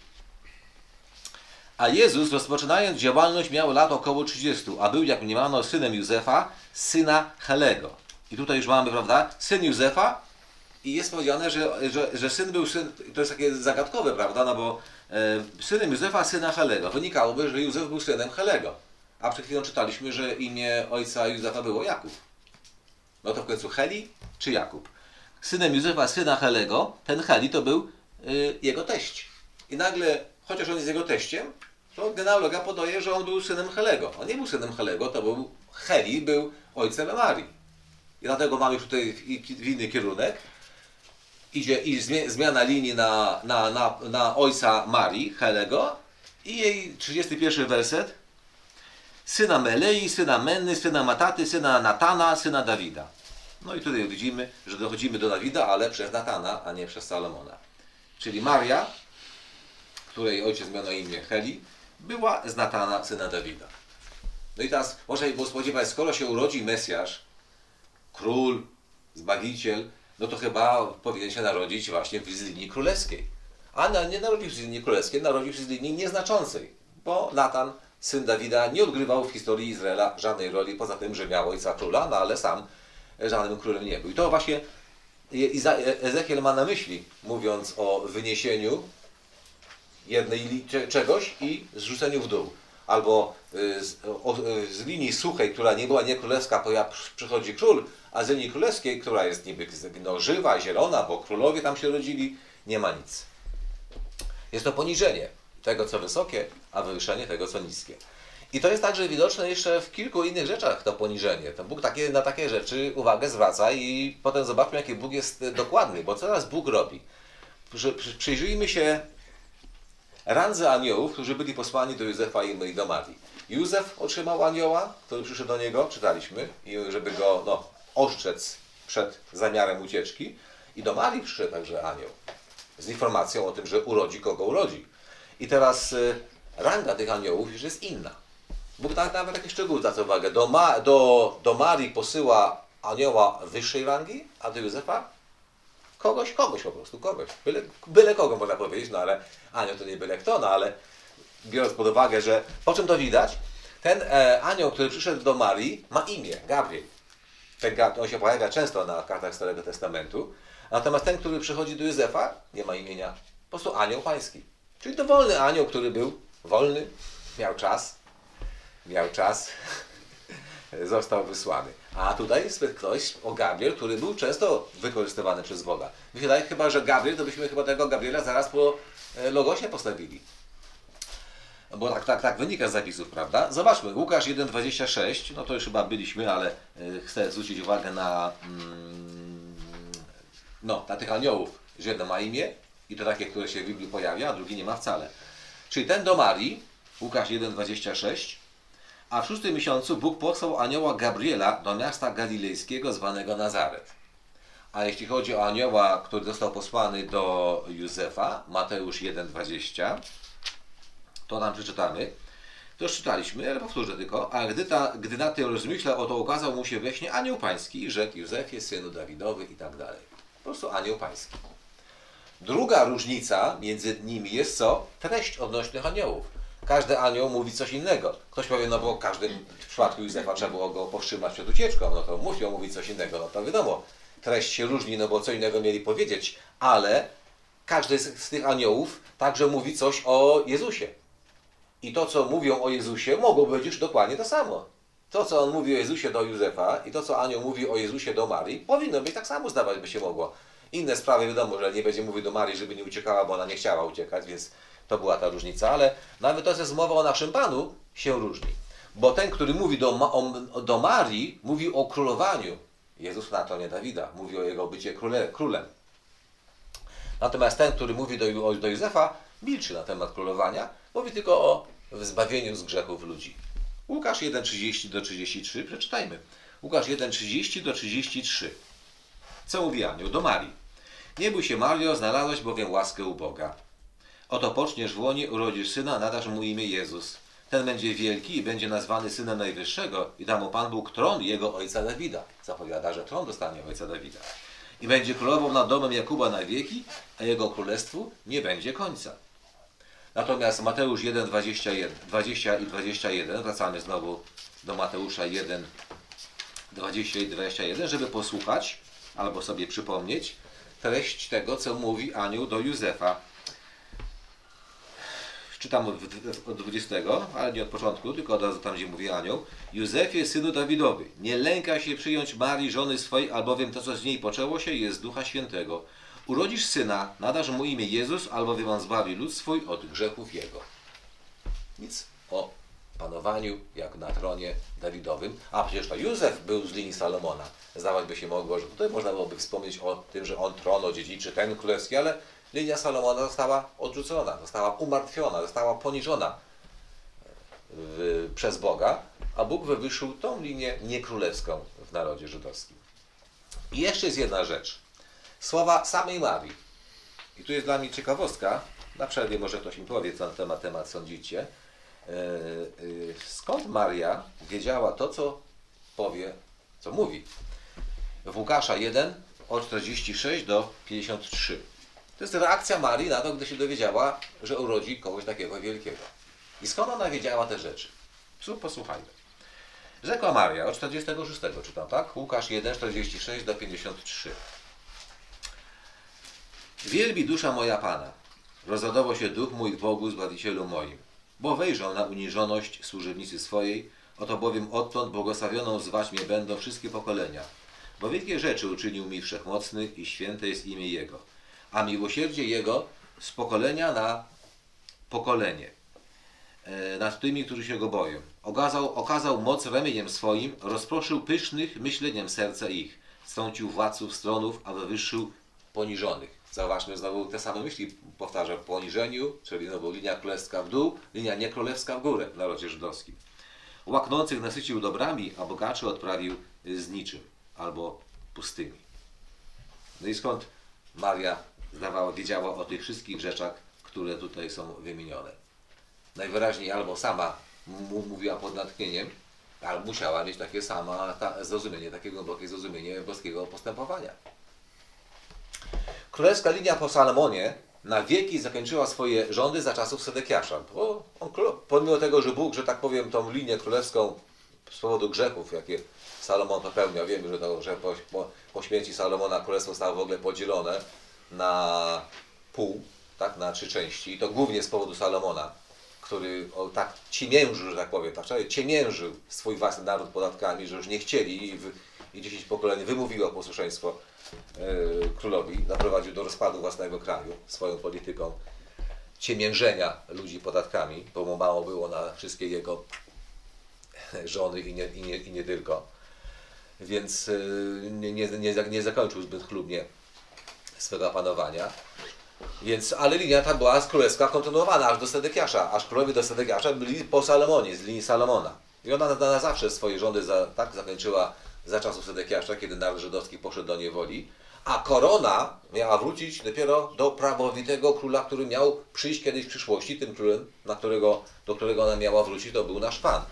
A Jezus, rozpoczynając działalność, miał lat około 30, a był, jak mniemano, synem Józefa, syna Helego. I tutaj już mamy, prawda, syn Józefa i jest powiedziane, że syn był to jest takie zagadkowe, prawda, no bo synem Józefa, syna Helego. Wynikałoby, że Józef był synem Helego. A przed chwilą czytaliśmy, że imię ojca Józefa było Jakub. No to w końcu Heli czy Jakub? Synem Józefa, syna Helego, ten Heli to był jego teść. I nagle, chociaż on jest jego teściem, to genealogia podaje, że on był synem Helego. On nie był synem Helego, to był Heli, był ojcem Marii. I dlatego mamy już tutaj w inny kierunek. Idzie zmiana linii na ojca Marii, Helego, i jej 31 werset. Syna Melei, syna Menny, syna Mataty, syna Natana, syna Dawida. No i tutaj widzimy, że dochodzimy do Dawida, ale przez Natana, a nie przez Salomona. Czyli Maria, której ojciec miał na imię Heli, była z Natana, syna Dawida. No i teraz można by było spodziewać, skoro się urodzi Mesjasz, król, Zbawiciel, no to chyba powinien się narodzić właśnie z linii królewskiej. A nie narodził się z linii królewskiej, narodził się z linii nieznaczącej, bo Natan, syn Dawida, nie odgrywał w historii Izraela żadnej roli, poza tym, że miał ojca króla, no ale sam żadnym królem nie był. I to właśnie Ezechiel ma na myśli, mówiąc o wyniesieniu czegoś i zrzuceniu w dół. albo z linii suchej, która nie była niekrólewska, przychodzi król, a z linii królewskiej, która jest niby żywa, zielona, bo królowie tam się rodzili, nie ma nic. Jest to poniżenie tego, co wysokie, a wywyższenie tego, co niskie. I to jest także widoczne jeszcze w kilku innych rzeczach, to poniżenie. To Bóg na takie rzeczy uwagę zwraca i potem zobaczmy, jaki Bóg jest dokładny, bo co teraz Bóg robi? Przyjrzyjmy się randze aniołów, którzy byli posłani do Józefa i do Marii. Józef otrzymał anioła, który przyszedł do niego, czytaliśmy, i żeby go ostrzec przed zamiarem ucieczki. I do Marii przyszedł także anioł z informacją o tym, że urodzi kogo urodzi. I teraz ranga tych aniołów już jest inna. Bóg nawet taki szczegół zwraca uwagę. Do Marii posyła anioła wyższej rangi, a do Józefa kogoś po prostu, kogoś. Byle kogo można powiedzieć, no ale anioł to nie byle kto, no ale biorąc pod uwagę, że po czym to widać, ten anioł, który przyszedł do Marii, ma imię, Gabriel. On się pojawia często na kartach Starego Testamentu, natomiast ten, który przychodzi do Józefa, nie ma imienia, po prostu anioł pański. Czyli dowolny anioł, który był wolny, miał czas, został wysłany. A tutaj jest ktoś, Gabriel, który był często wykorzystywany przez Boga. Mi się wydaje chyba, że Gabriel, to byśmy chyba tego Gabriela zaraz po Logosie postawili. Bo tak wynika z zapisów, prawda? Zobaczmy, Łukasz 1,26, no to już chyba byliśmy, ale chcę zwrócić uwagę na tych aniołów, że jedno ma imię i to takie, które się w Biblii pojawia, a drugi nie ma wcale. Czyli ten do Marii, Łukasz 1,26, a w 6. miesiącu Bóg posłał anioła Gabriela do miasta galilejskiego zwanego Nazaret. A jeśli chodzi o anioła, który został posłany do Józefa, Mateusz 1,20, to nam przeczytamy. To już czytaliśmy, ale powtórzę tylko. A gdy na tym rozmyślał, oto ukazał mu się we śnie anioł pański i rzekł: Józefie, synu Dawidowy i tak dalej. Po prostu anioł pański. Druga różnica między nimi jest co? Treść odnośnych aniołów. Każdy anioł mówi coś innego. Ktoś powie, no bo w przypadku Józefa trzeba było go powstrzymać przed ucieczką, no to musiał mówić coś innego, no to wiadomo. Treść się różni, no bo co innego mieli powiedzieć, ale każdy z tych aniołów także mówi coś o Jezusie. I to, co mówią o Jezusie, mogło być już dokładnie to samo. To, co on mówi o Jezusie do Józefa i to, co anioł mówi o Jezusie do Marii, powinno być tak samo, zdawać by się mogło. Inne sprawy wiadomo, że nie będzie mówił do Marii, żeby nie uciekała, bo ona nie chciała uciekać, więc to była ta różnica, ale nawet to, co jest mowa o naszym Panu, się różni. Bo ten, który mówi do Marii, mówi o królowaniu. Jezus na tronie Dawida, mówi o jego bycie królem. Natomiast ten, który mówi do Józefa, milczy na temat królowania, mówi tylko o zbawieniu z grzechów ludzi. Łukasz 1:30-33, przeczytajmy. Łukasz 1:30-33. Co mówi anioł do Marii? Nie bój się, Mario, znalazłeś bowiem łaskę u Boga. Oto poczniesz w łonie, urodzisz syna, nadasz mu imię Jezus. Ten będzie wielki i będzie nazwany Synem Najwyższego i da mu Pan Bóg tron jego ojca Dawida. Zapowiada, że tron dostanie ojca Dawida. I będzie królował nad domem Jakuba na wieki, a jego królestwu nie będzie końca. Natomiast Mateusz 1:20 i 21, wracamy znowu do Mateusza 1:20 i 21, żeby posłuchać albo sobie przypomnieć treść tego, co mówi anioł do Józefa. Czytam od 20, ale nie od początku, tylko od razu tam, gdzie mówi anioł. Józefie, synu Dawidowy, nie lękaj się przyjąć Marii, żony swojej, albowiem to, co z niej poczęło się, jest z Ducha Świętego. Urodzisz syna, nadasz mu imię Jezus, albowiem on zbawi lud swój od grzechów jego. Nic o panowaniu, jak na tronie Dawidowym. A przecież to Józef był z linii Salomona. Zdawać by się mogło, że tutaj można byłoby wspomnieć o tym, że on tron odziedziczy, ten królewski, ale linia Salomona została odrzucona, została umartwiona, została poniżona przez Boga, a Bóg wywyższył tą linię niekrólewską w narodzie żydowskim. I jeszcze jest jedna rzecz. Słowa samej Marii. I tu jest dla mnie ciekawostka. Na przerwie może ktoś mi powie, co na ten temat sądzicie. Skąd Maria wiedziała to, co powie, co mówi? W Łukasza 1 od 46 do 53. To jest reakcja Marii na to, gdy się dowiedziała, że urodzi kogoś takiego wielkiego. I skąd ona wiedziała te rzeczy? Posłuchajmy. Rzekła Maria, od 46 czytam, tak? Łukasz 1, 46 do 53. Wielbi dusza moja Pana, rozradował się duch mój w Bogu, Zbawicielu moim, bo wejrzą na uniżoność służebnicy swojej, oto bowiem odtąd błogosławioną zwać mnie będą wszystkie pokolenia. Bo wielkie rzeczy uczynił mi Wszechmocny i święte jest imię Jego, a miłosierdzie Jego z pokolenia na pokolenie nad tymi, którzy się Go boją. Okazał moc ramieniem swoim, rozproszył pysznych myśleniem serca ich, strącił władców stronów, a wywyższył poniżonych. Zauważmy, znowu te same myśli powtarza w poniżeniu, czyli znowu linia królewska w dół, linia niekrólewska w górę w narodzie żydowskim. Łaknących nasycił dobrami, a bogaczy odprawił z niczym, albo pustymi. No i skąd Maria wiedziała o tych wszystkich rzeczach, które tutaj są wymienione? Najwyraźniej albo sama mówiła pod natchnieniem, albo musiała mieć takie samo zrozumienie, takie głębokie zrozumienie boskiego postępowania. Królewska linia po Salomonie na wieki zakończyła swoje rządy za czasów Sedekiasza. Bo pomimo tego, że Bóg, że tak powiem, tą linię królewską z powodu grzechów, jakie Salomon popełniał, wiemy, że po śmierci Salomona królestwo zostało w ogóle podzielone na pół, tak, na 3 części. I to głównie z powodu Salomona, który tak ciemiężył, że tak powiem, ciemiężył swój własny naród podatkami, że już nie chcieli i 10 pokoleń wymówiło posłuszeństwo królowi, doprowadził do rozpadu własnego kraju swoją polityką ciemiężenia ludzi podatkami, bo mu mało było na wszystkie jego żony i nie tylko. Więc nie zakończył zbyt chlubnie swego panowania. Więc, ale linia ta była królewska kontynuowana aż do Sedekiasza, aż królowie do Sedekiasza byli po Salomonie, z linii Salomona. I ona na zawsze swoje rządy zakończyła za czasów Sedekiasza, kiedy naród żydowski poszedł do niewoli, a korona miała wrócić dopiero do prawowitego króla, który miał przyjść kiedyś w przyszłości. Tym królem, do którego ona miała wrócić, to był nasz Pan.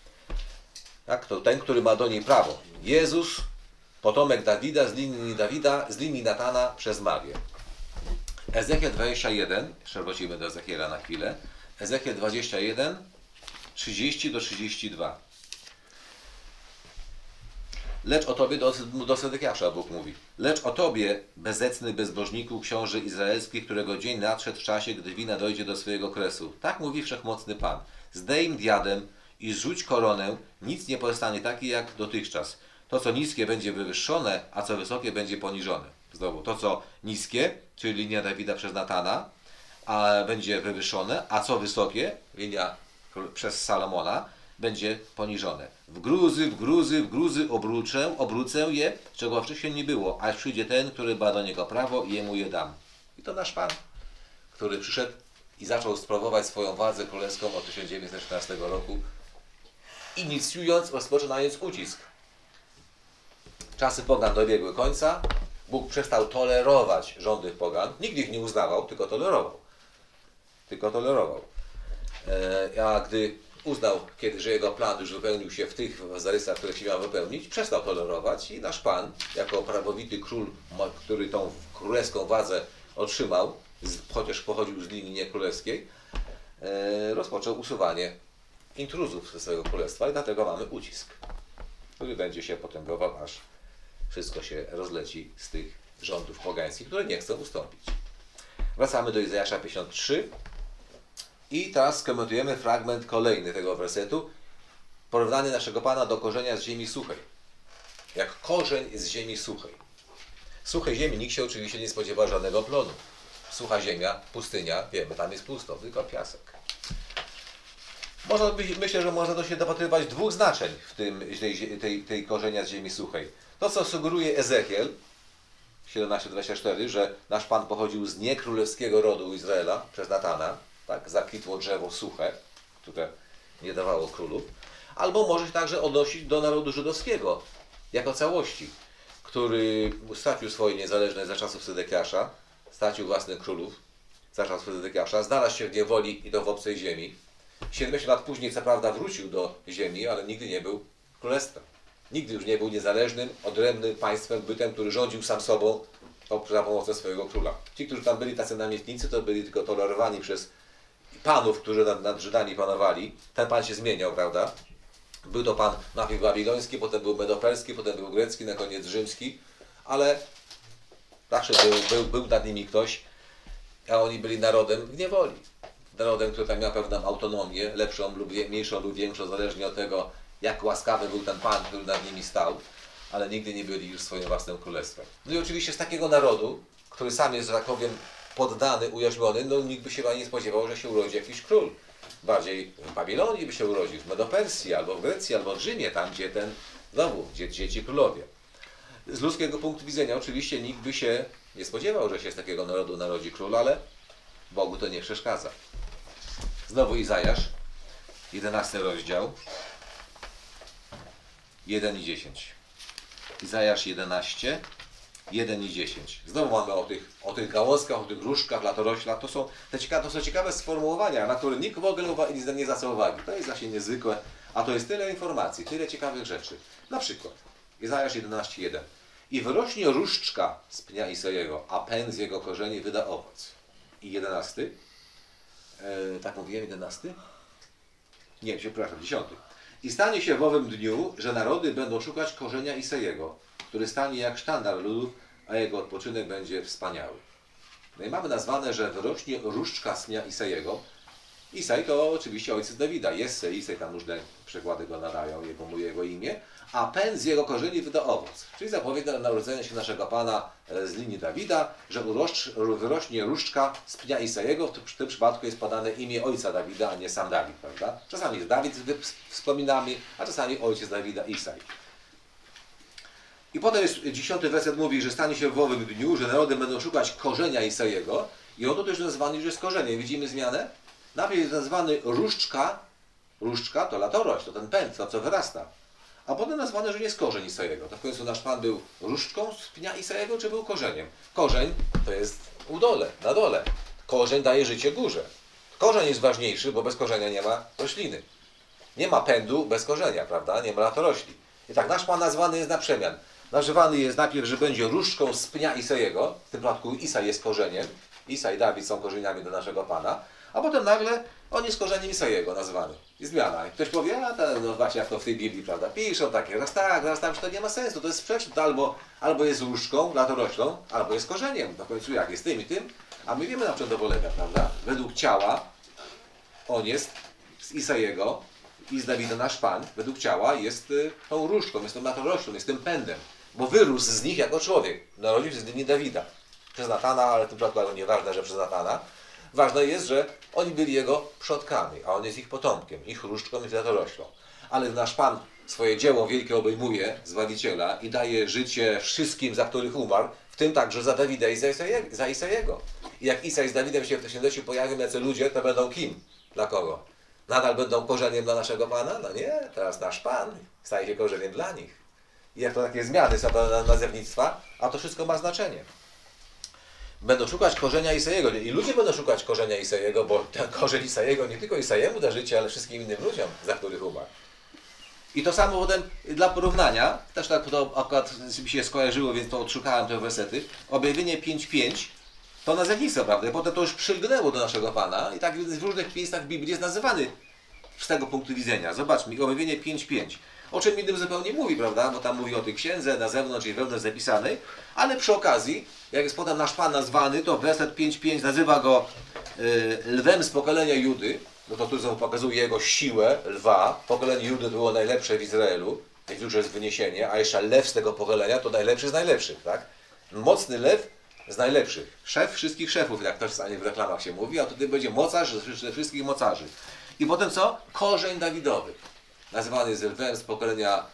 Tak? To ten, który ma do niej prawo. Jezus, potomek Dawida, z linii Natana przez Marię. Ezechiel 21, jeszcze wrócimy do Ezechiela na chwilę. Ezechiel 21, 30-32. Lecz o tobie, do Sedekiasza Bóg mówi, lecz o tobie, bezecny bezbożniku, książę izraelski, którego dzień nadszedł w czasie, gdy wina dojdzie do swojego kresu. Tak mówi Wszechmocny Pan. Zdejm diadem i zrzuć koronę, nic nie pozostanie takie jak dotychczas. To, co niskie, będzie wywyższone, a co wysokie, będzie poniżone. Znowu, to, co niskie, czyli linia Dawida przez Natana, będzie wywyższone, a co wysokie, linia przez Salomona, będzie poniżone. W gruzy obrócę je, czego wcześniej nie było, aż przyjdzie ten, który ma do niego prawo i jemu je dam. I to nasz Pan, który przyszedł i zaczął sprawować swoją władzę królewską od 1914 roku, inicjując, rozpoczynając ucisk. Czasy pogan dobiegły końca, Bóg przestał tolerować rządy pogan, nigdy ich nie uznawał, tylko tolerował. A gdy uznał, że jego plan już wypełnił się w tych zarysach, które się miał wypełnić, przestał tolerować i nasz Pan, jako prawowity król, który tą królewską władzę otrzymał, chociaż pochodził z linii niekrólewskiej, rozpoczął usuwanie intruzów ze swojego królestwa i dlatego mamy ucisk, który będzie się potęgował, aż wszystko się rozleci z tych rządów pogańskich, które nie chcą ustąpić. Wracamy do Izajasza 53 i teraz skomentujemy fragment kolejny tego wersetu. Porównanie naszego Pana do korzenia z ziemi suchej. Jak korzeń z ziemi suchej. Suchej ziemi nikt się oczywiście nie spodziewa żadnego plonu. Sucha ziemia, pustynia, wiemy, tam jest pusto, tylko piasek. Myślę, że można to się dopatrywać 2 znaczeń w tej korzenia z ziemi suchej. To, co sugeruje Ezechiel 17:24, że nasz Pan pochodził z niekrólewskiego rodu Izraela przez Natana, tak, zakwitło drzewo suche, które nie dawało królów, albo może się także odnosić do narodu żydowskiego jako całości, który stracił swoje niezależność za czasów Sedekiasza, stracił własnych królów za czasów Sedekiasza, znalazł się w niewoli i to w obcej ziemi. 70 lat później, co prawda, wrócił do ziemi, ale nigdy nie był królestwem. Nigdy już nie był niezależnym, odrębnym państwem, bytem, który rządził sam sobą za pomocą swojego króla. Ci, którzy tam byli tacy namiestnicy, to byli tylko tolerowani przez panów, którzy nad Żydami panowali. Ten pan się zmieniał, prawda? Był to pan najpierw babiloński, potem był medoperski, potem był grecki, na koniec rzymski, ale zawsze był nad nimi ktoś, a oni byli narodem w niewoli. narodem, który tam miał pewną autonomię, lepszą lub mniejszą lub większą, zależnie od tego, jak łaskawy był ten Pan, który nad nimi stał, ale nigdy nie byli już swoim własnym królestwem. No i oczywiście z takiego narodu, który sam jest, że tak powiem, poddany, ujarzmiony, no nikt by się nie spodziewał, że się urodzi jakiś król. Bardziej w Babilonii by się urodził, w Medopersji, albo w Grecji, albo w Rzymie, tam gdzie gdzie dzieci królowie. Z ludzkiego punktu widzenia oczywiście nikt by się nie spodziewał, że się z takiego narodu narodzi król, ale Bogu to nie przeszkadza. Znowu Izajasz, 11 rozdział, 1 i 10. Izajasz 11, 1 i 10. Znowu mamy o tych gałązkach, o tych różkach, latoroślach. To są ciekawe sformułowania, na które nikt w ogóle nie zwraca uwagi. To jest właśnie niezwykłe, a to jest tyle informacji, tyle ciekawych rzeczy. Na przykład Izajasz 11, 1. I wyrośnie różdżka z pnia Isajego, a pęd z jego korzeni wyda owoc. I 11. Tak mówiłem, 11? Nie, przepraszam, 10. I stanie się w owym dniu, że narody będą szukać korzenia Isajego, który stanie jak sztandar ludów, a jego odpoczynek będzie wspaniały. No i mamy nazwane, że wyrośnie różdżka z pnia Isajego. Isaj to oczywiście ojciec Dawida. Jessej, Isaj, tam różne przekłady go nadają, jego imię. A pęd z jego korzeni wyda owoc. Czyli zapowiedź na narodzenie się naszego Pana z linii Dawida, że wyrośnie różdżka z pnia Isajego. W tym przypadku jest podane imię ojca Dawida, a nie sam Dawid, prawda? Czasami jest Dawid wspominamy, a czasami ojciec Dawida, Isaj. I potem jest 10 werset mówi, że stanie się w owym dniu, że narody będą szukać korzenia Isajego. I on to też nazwany już jest korzeniem. Widzimy zmianę? Najpierw jest nazwany różdżka to latorość, to ten pęd, to co wyrasta. A potem nazwane, że jest korzeń Isajego. To w końcu nasz Pan był różdżką z pnia Isajego, czy był korzeniem? Korzeń to jest na dole. Korzeń daje życie górze. Korzeń jest ważniejszy, bo bez korzenia nie ma rośliny. Nie ma pędu bez korzenia, prawda? Nie ma latorośli. I tak nasz Pan nazwany jest na przemian. Nazywany jest najpierw, że będzie różdżką z pnia Isajego. W tym przypadku Isaj jest korzeniem. Isaj i Dawid są korzeniami do naszego Pana. A potem nagle on jest korzeniem Isajego nazwany. I zmiana. I ktoś powie, no właśnie jak to w tej Biblii, prawda? Piszą takie, raz tam, że to nie ma sensu. To jest sprzeczne. To albo jest różdżką, latoroślą, albo jest korzeniem. Do końcu jak jest tym i tym. A my wiemy, na czym to polega, prawda? Według ciała on jest z Isajego i z Dawida nasz Pan. Według ciała jest tą różdżką, jest tą latoroślą, jest tym pędem. Bo wyrósł z nich jako człowiek. Narodził się z linii Dawida. Przez Natana, ale w tym przypadku nieważne, że przez Natana. Ważne jest, że oni byli jego przodkami, a on jest ich potomkiem, ich różdżką i latoroślą. Ale nasz Pan swoje dzieło wielkie obejmuje, Zbawiciela, i daje życie wszystkim, za których umarł, w tym także za Dawida i za Isajego. I jak Isaj z Dawidem się w tysiącleciu pojawią jacy ludzie, to będą kim? Dla kogo? Nadal będą korzeniem dla naszego Pana? No nie, teraz nasz Pan staje się korzeniem dla nich. I jak to takie zmiany są nazewnictwa, a to wszystko ma znaczenie. Będą szukać korzenia Isajego. I ludzie będą szukać korzenia Isajego, bo ten korzeń Isajego nie tylko Isajemu da życie, ale wszystkim innym ludziom, za których umarł. I to samo potem dla porównania, też tak to akurat mi się skojarzyło, więc to odszukałem te wersety. Objawienie 5:5 to nazewnictwo, prawda? Potem to już przylgnęło do naszego Pana i tak w różnych miejscach Biblii jest nazywany z tego punktu widzenia. Zobaczmy, objawienie 5:5. O czym innym zupełnie mówi, prawda? Bo tam mówi o tej księdze na zewnątrz i wewnątrz zapisanej, ale przy okazji, jak jest potem nasz Pan nazwany, to werset 5:5 nazywa go lwem z pokolenia Judy, no to tu znowu pokazuje jego siłę lwa. Pokolenie Judy było najlepsze w Izraelu, jak już jest wyniesienie, a jeszcze lew z tego pokolenia to najlepszy z najlepszych, tak? Mocny lew z najlepszych. Szef wszystkich szefów, jak to czasami w reklamach się mówi, a tutaj będzie mocarz ze wszystkich mocarzy. I potem co? Korzeń Dawidowy. Nazywany jest lwem z pokolenia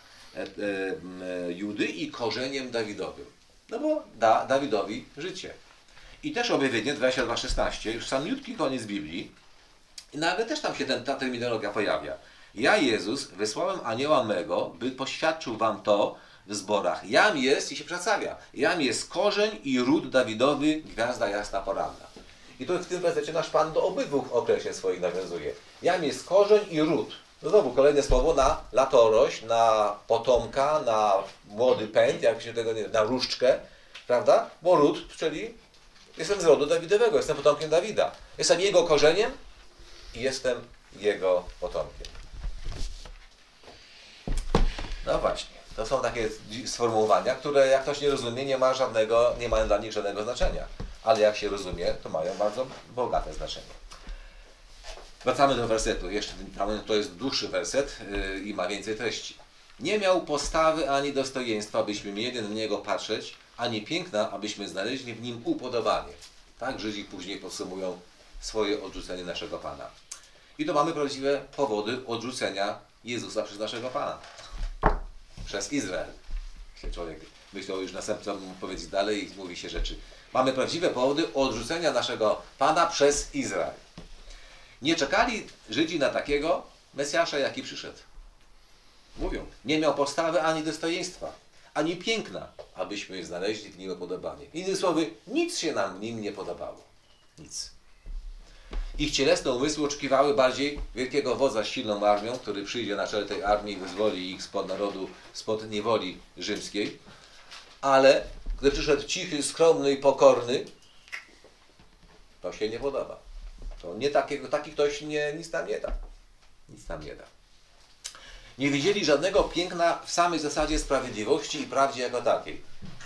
Judy i korzeniem Dawidowym. No bo da Dawidowi życie. I też objawienie 22:16, już samiutki koniec Biblii, i nagle też tam się ta terminologia pojawia. Ja, Jezus, wysłałem anioła mego, by poświadczył wam to w zborach. Jam jest, i się przedstawia, jam jest korzeń i ród Dawidowy, gwiazda jasna poranna. I to w tym wersecie nasz Pan do obydwu określeń swoich nawiązuje. Jam jest korzeń i ród. No znowu kolejne słowo na latorość, na potomka, na młody pęd, jak się tego nie na różdżkę, prawda? Bo ród, czyli jestem z rodu Dawidowego, jestem potomkiem Dawida. Jestem jego korzeniem i jestem jego potomkiem. No właśnie, to są takie sformułowania, które jak ktoś nie rozumie, nie mają dla nich żadnego znaczenia. Ale jak się rozumie, to mają bardzo bogate znaczenie. Wracamy do wersetu. Jeszcze to jest dłuższy werset i ma więcej treści. Nie miał postawy ani dostojeństwa, abyśmy mieli na niego patrzeć, ani piękna, abyśmy znaleźli w nim upodobanie. Tak Żydzi później podsumują swoje odrzucenie naszego Pana. I to mamy prawdziwe powody odrzucenia Jezusa przez naszego Pana. Przez Izrael. Jeśli człowiek myślał już następcą powiedzieć dalej i mówi się rzeczy. Mamy prawdziwe powody odrzucenia naszego Pana przez Izrael. Nie czekali Żydzi na takiego Mesjasza, jaki przyszedł. Mówią, nie miał postawy ani dostojeństwa, ani piękna, abyśmy znaleźli w nim upodobanie. Innymi słowy, nic się nam w nim nie podobało. Nic. Ich cielesne umysły oczekiwały bardziej wielkiego wodza z silną armią, który przyjdzie na czele tej armii i wyzwoli ich spod narodu, spod niewoli rzymskiej. Ale gdy przyszedł cichy, skromny i pokorny, to się nie podoba. To nie taki ktoś nic nam nie da. Nic nam nie da. Nie widzieli żadnego piękna w samej zasadzie sprawiedliwości i prawdzie jako takiej.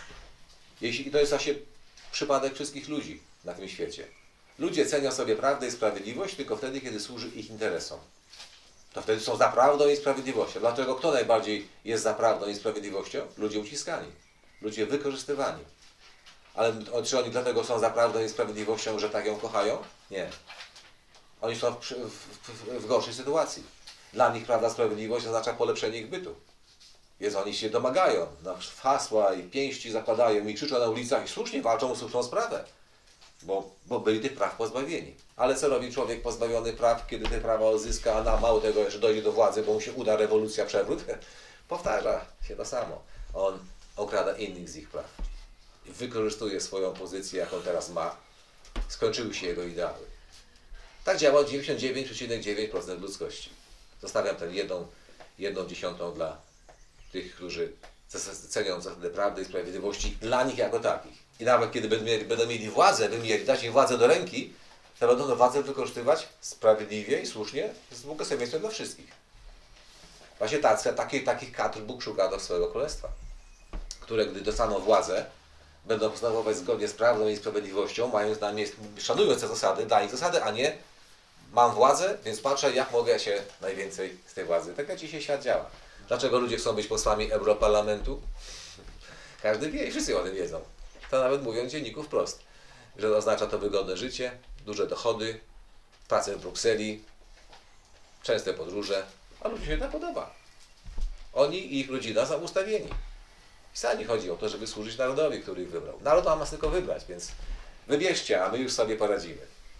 I to jest właśnie przypadek wszystkich ludzi na tym świecie. Ludzie cenią sobie prawdę i sprawiedliwość tylko wtedy, kiedy służy ich interesom. To wtedy są za prawdą i sprawiedliwością. Dlatego kto najbardziej jest za prawdą i sprawiedliwością? Ludzie uciskani. Ludzie wykorzystywani. Ale czy oni dlatego są za prawdą i sprawiedliwością, że tak ją kochają? Nie. Oni są w gorszej sytuacji. Dla nich prawda, sprawiedliwość oznacza polepszenie ich bytu. Więc oni się domagają, hasła i pięści zakładają i krzyczą na ulicach i słusznie walczą o słuszną sprawę. Bo byli tych praw pozbawieni. Ale co robi człowiek pozbawiony praw, kiedy te prawa odzyska, a mało tego jeszcze dojdzie do władzy, bo mu się uda rewolucja, przewrót? Powtarza się to samo. On okrada innych z ich praw. Wykorzystuje swoją pozycję, jaką teraz ma. Skończyły się jego ideały. Tak działa 99,9% ludzkości. Zostawiam tę jedną dziesiątą dla tych, którzy cenią zasadę prawdy i sprawiedliwości dla nich jako takich. I nawet kiedy będą mieli władzę, dać im władzę do ręki, to będą tę władzę wykorzystywać sprawiedliwie i słusznie z błogosławieństwem dla wszystkich. Właśnie takich kadr Bóg szuka do swojego królestwa, które gdy dostaną władzę, będą postępować zgodnie z prawdą i sprawiedliwością, szanując te zasady, dla nich zasady, a nie mam władzę, więc patrzę, jak mogę się najwięcej z tej władzy. Tak jak dzisiaj świat działa. Dlaczego ludzie chcą być posłami Europarlamentu? Każdy wie i wszyscy o tym wiedzą. To nawet mówią dzienniku wprost, że oznacza to wygodne życie, duże dochody, pracę w Brukseli, częste podróże, a ludziom się to podoba. Oni i ich rodzina są ustawieni. I sami chodzi o to, żeby służyć narodowi, który ich wybrał. Naród ma nas tylko wybrać, więc wybierzcie, a my już sobie poradzimy.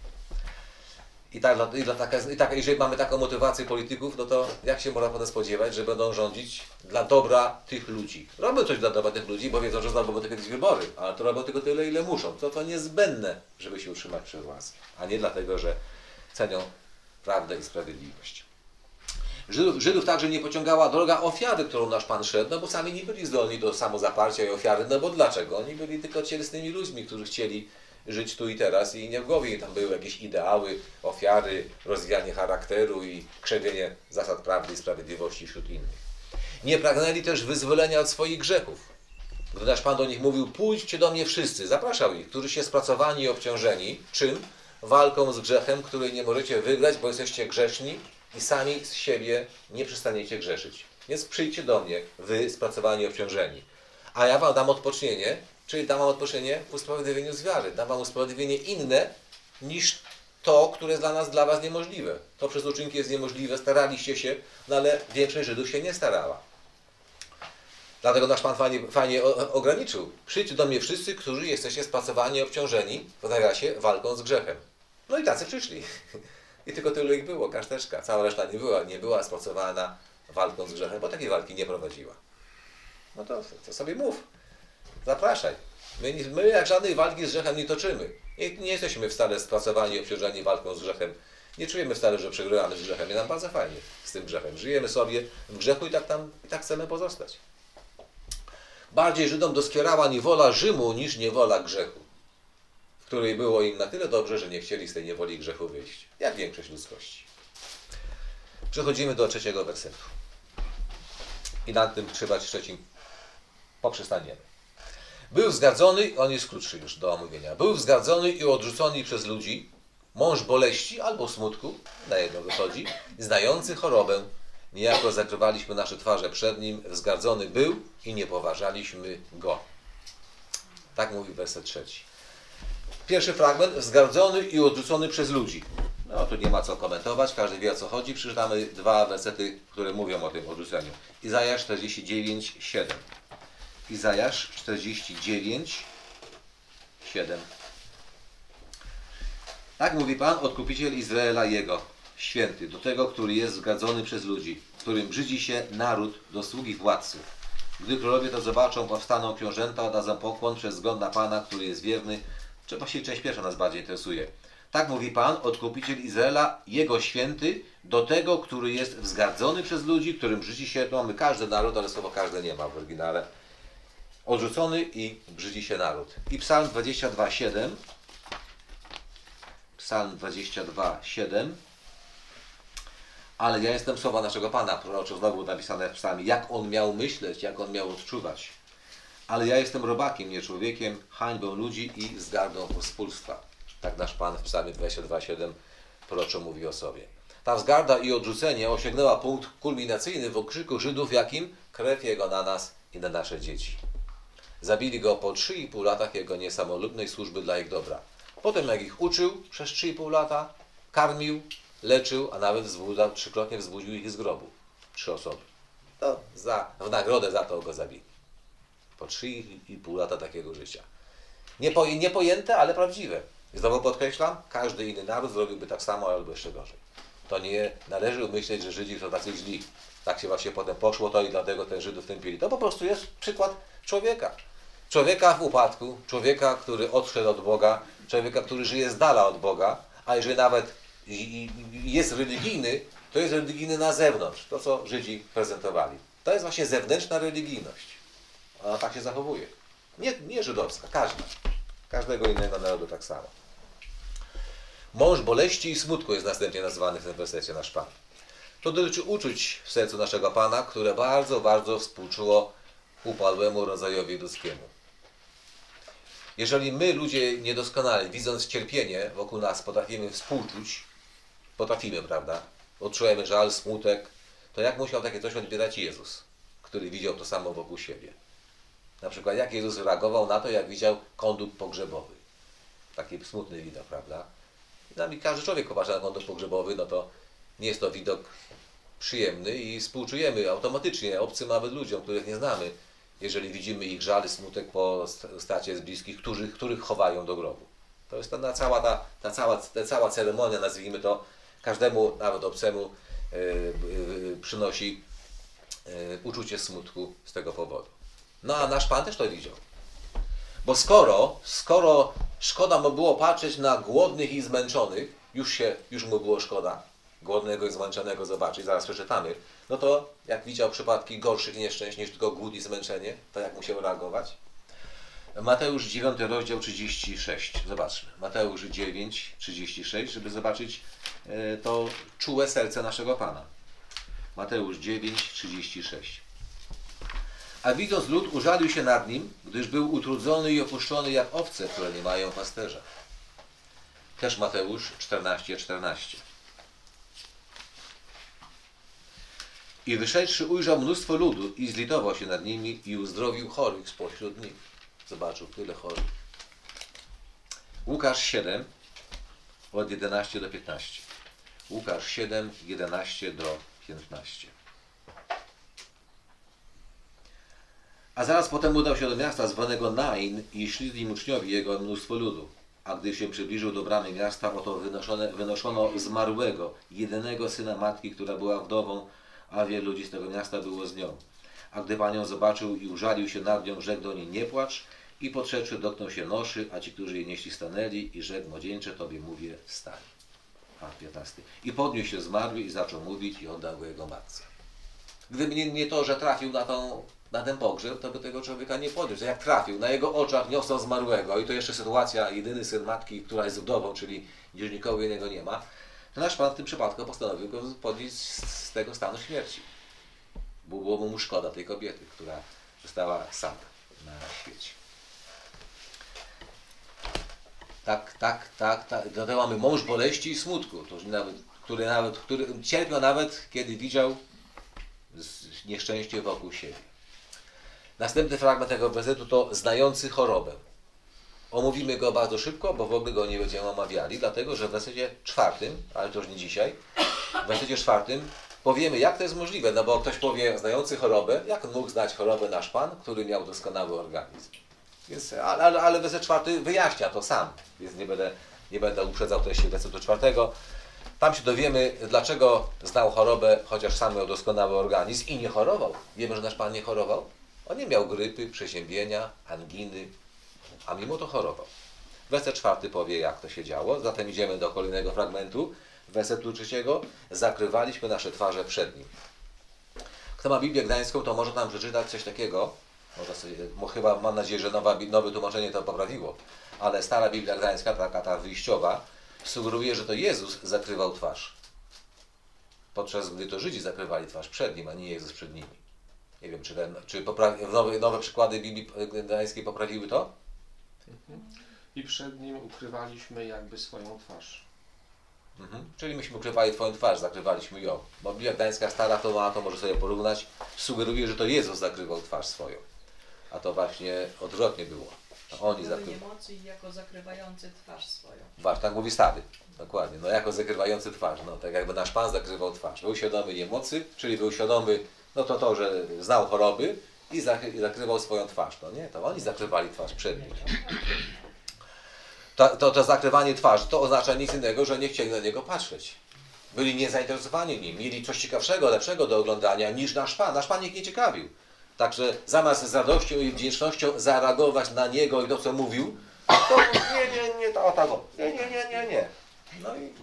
Jeżeli mamy taką motywację polityków, no to jak się można potem spodziewać, że będą rządzić dla dobra tych ludzi? Robią coś dla dobra tych ludzi, bo wiedzą, że znowu będą kiedyś wybory, ale to robią tylko tyle, ile muszą. To niezbędne, żeby się utrzymać przy władzy, a nie dlatego, że cenią prawdę i sprawiedliwość. Żydów także nie pociągała droga ofiary, którą nasz Pan szedł, no bo sami nie byli zdolni do samozaparcia i ofiary, no bo dlaczego? Oni byli tylko cielesnymi ludźmi, którzy chcieli żyć tu i teraz i nie w głowie tam były jakieś ideały, ofiary, rozwijanie charakteru i krzewienie zasad prawdy i sprawiedliwości wśród innych. Nie pragnęli też wyzwolenia od swoich grzechów. Gdy nasz Pan do nich mówił, pójdźcie do mnie wszyscy, zapraszał ich, którzy się spracowani i obciążeni, czym? Walką z grzechem, której nie możecie wygrać, bo jesteście grzeszni i sami z siebie nie przestaniecie grzeszyć. Więc przyjdźcie do mnie, wy spracowani i obciążeni. A ja wam dam odpocznienie, czyli dam wam odpocznienie w usprawiedliwieniu z wiary. Dam wam usprawiedliwienie inne niż to, które jest dla was niemożliwe. To przez uczynki jest niemożliwe, staraliście się, no ale większość Żydów się nie starała. Dlatego nasz Pan fajnie ograniczył. Przyjdźcie do mnie wszyscy, którzy jesteście spracowani i obciążeni, w nawiasie, walką z grzechem. No i tacy przyszli. I tylko tyle ich było, kaszteczka. Cała reszta nie była spracowana walką z grzechem, bo takiej walki nie prowadziła. No to sobie mów. Zapraszaj. My jak żadnej walki z grzechem nie toczymy. Nie jesteśmy wcale spracowani i obciążeni walką z grzechem. Nie czujemy wcale, że przegrywamy z grzechem. I nam bardzo fajnie z tym grzechem. Żyjemy sobie w grzechu i tak chcemy pozostać. Bardziej Żydom doskwierała niewola Rzymu niż niewola grzechu, w której było im na tyle dobrze, że nie chcieli z tej niewoli grzechu wyjść. Jak większość ludzkości. Przechodzimy do 3 wersetu. I nad tym trzecim poprzestaniemy. Był wzgardzony, on jest krótszy już do omówienia, był wzgardzony i odrzucony przez ludzi, Mąż boleści albo smutku, na jedno wychodzi, znający chorobę, niejako zakrywaliśmy nasze twarze przed nim, wzgardzony był i nie poważaliśmy go. Tak mówi werset 3. Pierwszy fragment, wzgardzony i odrzucony przez ludzi. No tu nie ma co komentować, każdy wie o co chodzi. Przeczytamy 2 wersety, które mówią o tym odrzuceniu. Izajasz 49, 7. Izajasz 49, 7. Tak mówi Pan, Odkupiciel Izraela Jego, święty, do tego, który jest zgadzony przez ludzi, którym brzydzi się naród do sługi władców. Gdy królowie to zobaczą, powstaną książęta, dadzą pokłon przez wzgląd na Pana, który jest wierny. Właściwie część pierwsza nas bardziej interesuje. Tak mówi Pan, Odkupiciel Izraela, Jego święty, do tego, który jest wzgardzony przez ludzi, którym brzydzi się, to mamy każdy naród, ale słowo każde nie ma w oryginale. Odrzucony i brzydzi się naród. I Psalm 22, 7. Psalm 22, 7. Ale ja jestem słowa naszego Pana, proroczo znowu napisane w psalmie, jak On miał myśleć, jak On miał odczuwać. Ale ja jestem robakiem, nie człowiekiem, hańbą ludzi i wzgardą pospólstwa. Tak nasz Pan w psalmie 22, 7 proroczo mówi o sobie. Ta wzgarda i odrzucenie osiągnęła punkt kulminacyjny w okrzyku Żydów, jakim krew Jego na nas i na nasze dzieci. Zabili Go po 3,5 latach Jego niesamolubnej służby dla ich dobra. Potem jak ich uczył przez 3,5 lata, karmił, leczył, a nawet trzykrotnie wzbudził ich z grobu. 3 osoby. To w nagrodę za to go zabili. Po 3,5 lata takiego życia. Niepojęte, ale prawdziwe. I znowu podkreślam, każdy inny naród zrobiłby tak samo, albo jeszcze gorzej. To nie należy myśleć, że Żydzi są tacy źli. Tak się właśnie potem poszło to i dlatego ten Żydów tępili. To po prostu jest przykład człowieka. Człowieka w upadku, człowieka, który odszedł od Boga, człowieka, który żyje z dala od Boga, a jeżeli nawet jest religijny, to jest religijny na zewnątrz. To, co Żydzi prezentowali. To jest właśnie zewnętrzna religijność. Ona tak się zachowuje. Nie żydowska, każda. Każdego innego narodu tak samo. Mąż boleści i smutku jest następnie nazwany w tym wersecie nasz Pan. To dotyczy uczuć w sercu naszego Pana, które bardzo, bardzo współczuło upadłemu rodzajowi ludzkiemu. Jeżeli my, ludzie niedoskonali, widząc cierpienie wokół nas, potrafimy współczuć, prawda? Odczujemy żal, smutek, to jak musiał takie coś odbierać Jezus, który widział to samo wokół siebie? Na przykład jak Jezus reagował na to, jak widział kondukt pogrzebowy. Taki smutny widok, prawda? I każdy człowiek uważa na kondukt pogrzebowy, no to nie jest to widok przyjemny i współczujemy automatycznie obcym nawet ludziom, których nie znamy, jeżeli widzimy ich żal, smutek po stracie z bliskich, których chowają do grobu. To jest ta cała ceremonia, nazwijmy to, każdemu, nawet obcemu, przynosi uczucie smutku z tego powodu. No a nasz Pan też to widział. Bo skoro szkoda mu było patrzeć na głodnych i zmęczonych, już mu było szkoda głodnego i zmęczonego zobaczyć, zaraz przeczytamy, no to jak widział przypadki gorszych nieszczęść niż tylko głód i zmęczenie, to jak musiał reagować? Mateusz 9, rozdział 36. Zobaczmy. Mateusz 9, 36, żeby zobaczyć to czułe serce naszego Pana. Mateusz 9, 36. A widząc lud, użalił się nad nim, gdyż był utrudzony i opuszczony jak owce, które nie mają pasterza. Też Mateusz 14, 14. I wyszedłszy ujrzał mnóstwo ludu i zlitował się nad nimi i uzdrowił chorych spośród nich. Zobaczył, tyle chorych. Łukasz 7, od 11 do 15. Łukasz 7, 11 do 15. A zaraz potem udał się do miasta zwanego Nain i szli z nim uczniowie jego mnóstwo ludu. A gdy się przybliżył do bramy miasta, oto wynoszono zmarłego, jedynego syna matki, która była wdową, a wielu ludzi z tego miasta było z nią. A gdy Pan ją zobaczył i użalił się nad nią, rzekł do niej: nie płacz, i podszedłszy dotknął się noszy, a ci, którzy jej nieśli, stanęli i rzekł: młodzieńcze, tobie mówię, wstań. A 15. I podniósł się zmarły i zaczął mówić i oddał go jego matce. Gdyby nie to, że trafił na ten pogrzeb, to by tego człowieka nie podniósł. Jak trafił, na jego oczach niosą zmarłego i to jeszcze sytuacja, jedyny syn matki, która jest wdową, czyli gdzieś nikogo innego nie ma, to nasz Pan w tym przypadku postanowił go podnieść z tego stanu śmierci. Było mu szkoda tej kobiety, która została sama na świecie. Tak. Dlatego mamy mąż boleści i smutku, który cierpiał nawet, kiedy widział nieszczęście wokół siebie. Następny fragment tego wersetu to znający chorobę. Omówimy go bardzo szybko, bo w ogóle go nie będziemy omawiali, dlatego że w wersecie 4, ale to już nie dzisiaj, w wersecie 4 powiemy, jak to jest możliwe, no bo ktoś powie, znający chorobę, jak mógł znać chorobę nasz Pan, który miał doskonały organizm. Więc, ale werset 4 wyjaśnia to sam, więc nie będę uprzedzał treści wersetu 4. Tam się dowiemy, dlaczego znał chorobę, chociaż sam miał doskonały organizm i nie chorował. Wiemy, że nasz Pan nie chorował. On nie miał grypy, przeziębienia, anginy, a mimo to chorował. Werset 4 powie, jak to się działo. Zatem idziemy do kolejnego fragmentu. Wersetu 3. Zakrywaliśmy nasze twarze przed Nim. Kto ma Biblię Gdańską, to może nam przeczytać coś takiego. Chyba mam nadzieję, że nowe tłumaczenie to poprawiło. Ale stara Biblia Gdańska, ta wyjściowa, sugeruje, że to Jezus zakrywał twarz. Podczas gdy to Żydzi zakrywali twarz przed Nim, a nie Jezus przed nimi. Nie wiem, czy nowe przykłady Biblii Gdańskiej poprawiły to? I przed Nim ukrywaliśmy jakby swoją twarz. Czyli myśmy ukrywali Twoją twarz, zakrywaliśmy ją. Bo Biblia Gdańska stara, to może sobie porównać, sugeruje, że to Jezus zakrywał twarz swoją. A to właśnie odwrotnie było. Oni zakrywali. Niemocy jako zakrywający twarz swoją. Tak mówi stary. Dokładnie. No jako zakrywający twarz. No tak jakby nasz Pan zakrywał twarz. Był świadomy niemocy, czyli był świadomy, to, że znał choroby i zakrywał swoją twarz. No nie, to oni zakrywali twarz przed Nim. To zakrywanie twarzy to oznacza nic innego, że nie chcieli na Niego patrzeć. Byli niezainteresowani Nim. Mieli coś ciekawszego, lepszego do oglądania niż nasz Pan. Nasz Pan ich nie ciekawił. Także zamiast z radością i wdzięcznością zareagować na Niego i to, co mówił, to nie. No i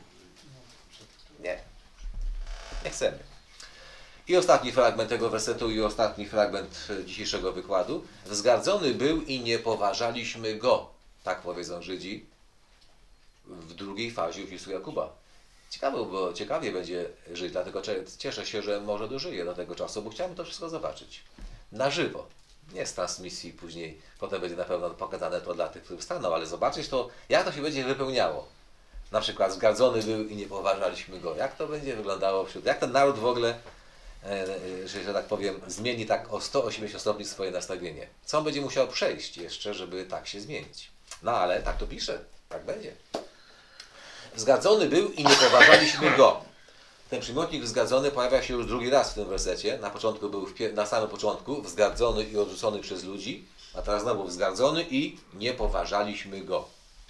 nie chcemy. I ostatni fragment tego wersetu i ostatni fragment dzisiejszego wykładu. Wzgardzony był i nie poważaliśmy Go. Tak powiedzą Żydzi w drugiej fazie upisu Jakuba. Ciekawie będzie żyć, dlatego cieszę się, że może dożyję do tego czasu, bo chciałem to wszystko zobaczyć. Na żywo. Nie z transmisji później, potem będzie na pewno pokazane to dla tych, którzy wstaną, ale zobaczyć to, jak to się będzie wypełniało. Na przykład zgardzony był i nie poważaliśmy Go. Jak to będzie wyglądało jak ten naród w ogóle, że tak powiem, zmieni tak o 180 stopni swoje nastawienie. Co on będzie musiał przejść jeszcze, żeby tak się zmienić? No ale tak to pisze, tak będzie. Wzgardzony był i nie poważaliśmy Go. Ten przymiotnik wzgardzony pojawia się już drugi raz w tym wersecie. Na początku był na samym początku wzgardzony i odrzucony przez ludzi, a teraz znowu wzgardzony i nie poważaliśmy Go.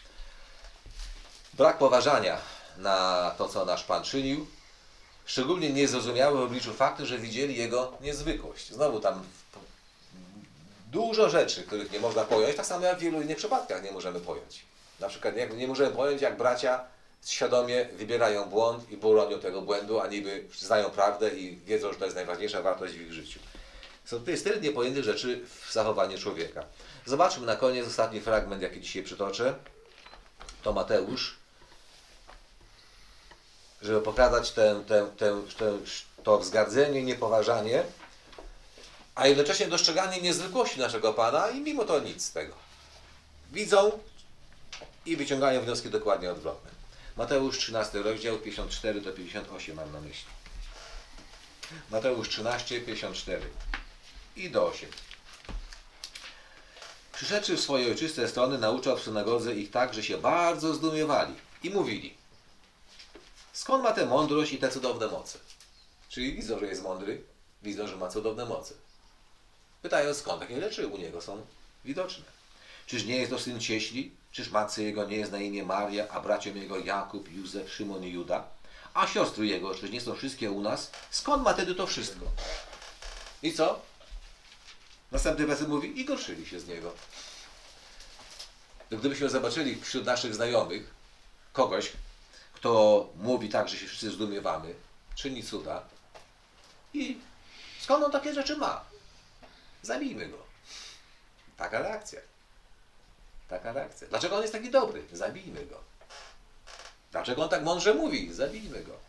Brak poważania na to, co nasz Pan czynił, szczególnie niezrozumiały w obliczu faktu, że widzieli Jego niezwykłość. Znowu tam dużo rzeczy, których nie można pojąć, tak samo jak w wielu innych przypadkach nie możemy pojąć. Na przykład nie możemy pojąć, jak bracia świadomie wybierają błąd i bronią tego błędu, a niby znają prawdę i wiedzą, że to jest najważniejsza wartość w ich życiu. To jest tyle niepojętych rzeczy w zachowaniu człowieka. Zobaczmy na koniec ostatni fragment, jaki dzisiaj przytoczę. To Mateusz, żeby pokazać to wzgardzenie, niepoważanie, a jednocześnie dostrzeganie niezwykłości naszego Pana i mimo to nic z tego. Widzą i wyciągają wnioski dokładnie odwrotne. Mateusz 13 rozdział, 54 do 58 mam na myśli. Mateusz 13, 54 i do 8. Przyszedłszy w swoje ojczyste strony, nauczał w synagodze ich tak, że się bardzo zdumiewali i mówili: skąd ma tę mądrość i te cudowne moce? Czyli widzą, że jest mądry, widzą, że ma cudowne moce. Pytają, skąd takie rzeczy u niego są widoczne. Czyż nie jest to syn cieśli? Czyż matce jego nie jest na imię Maria, a braciom jego Jakub, Józef, Szymon i Juda? A siostry jego, czyż nie są wszystkie u nas? Skąd ma tedy to wszystko? I co? Następny werset mówi, i gorszyli się z niego. Gdybyśmy zobaczyli wśród naszych znajomych kogoś, kto mówi tak, że się wszyscy zdumiewamy, czyni cuda i skąd on takie rzeczy ma? Zabijmy go. Taka reakcja. Dlaczego on jest taki dobry? Zabijmy go. Dlaczego on tak mądrze mówi? Zabijmy go.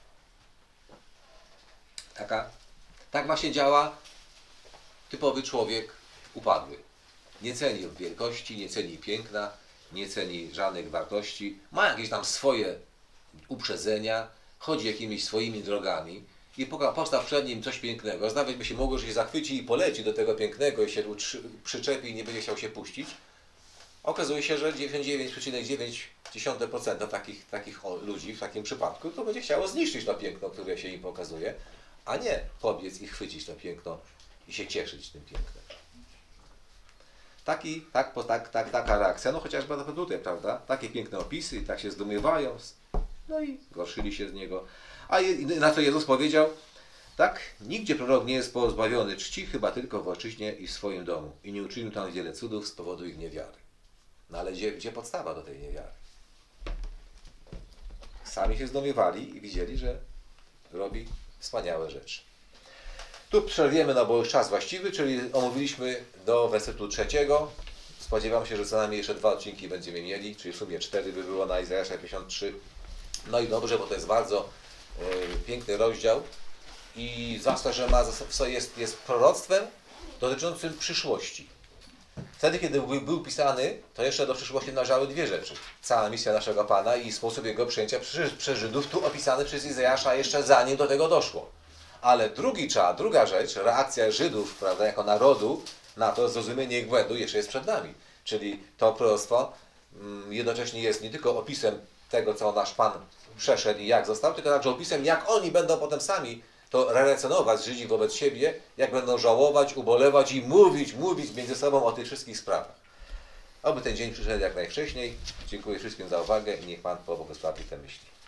Tak właśnie działa typowy człowiek upadły. Nie ceni wielkości, nie ceni piękna, nie ceni żadnych wartości, ma jakieś tam swoje uprzedzenia, chodzi jakimiś swoimi drogami i postaw przed nim coś pięknego, nawet by się mogło, że się zachwyci i poleci do tego pięknego i się przyczepi i nie będzie chciał się puścić. Okazuje się, że 99,9% takich ludzi w takim przypadku to będzie chciało zniszczyć to piękno, które się im pokazuje, a nie pobiec i chwycić to piękno i się cieszyć tym pięknem. Taka reakcja, no chociażby tutaj, prawda? Takie piękne opisy i tak się zdumiewają, no i gorszyli się z niego. A na to Jezus powiedział, tak, nigdzie prorok nie jest pozbawiony czci, chyba tylko w ojczyźnie i w swoim domu. I nie uczynił tam wiele cudów z powodu ich niewiary. No ale gdzie podstawa do tej niewiary? Sami się zdumiewali i widzieli, że robi wspaniałe rzeczy. Tu przerwiemy, no bo już czas właściwy, czyli omówiliśmy do wersetu 3. Spodziewam się, że co najmniej jeszcze 2 odcinki będziemy mieli, czyli w sumie 4 by było na Izajasza 53. No i dobrze, bo to jest bardzo piękny rozdział i zwłaszcza, że jest proroctwem dotyczącym przyszłości. Wtedy, kiedy był pisany, to jeszcze do przyszłości należały 2 rzeczy. Cała misja naszego Pana i sposób jego przyjęcia przez Żydów, tu opisany przez Izajasza jeszcze zanim do tego doszło. Ale druga rzecz, reakcja Żydów, prawda, jako narodu na to zrozumienie ich błędu jeszcze jest przed nami. Czyli to proroctwo jednocześnie jest nie tylko opisem tego, co nasz Pan przeszedł i jak został, tylko także opisem, jak oni będą potem sami to relacjonować Żydzi wobec siebie, jak będą żałować, ubolewać i mówić między sobą o tych wszystkich sprawach. Oby ten dzień przyszedł jak najwcześniej. Dziękuję wszystkim za uwagę i niech Pan pobłogosławi te myśli.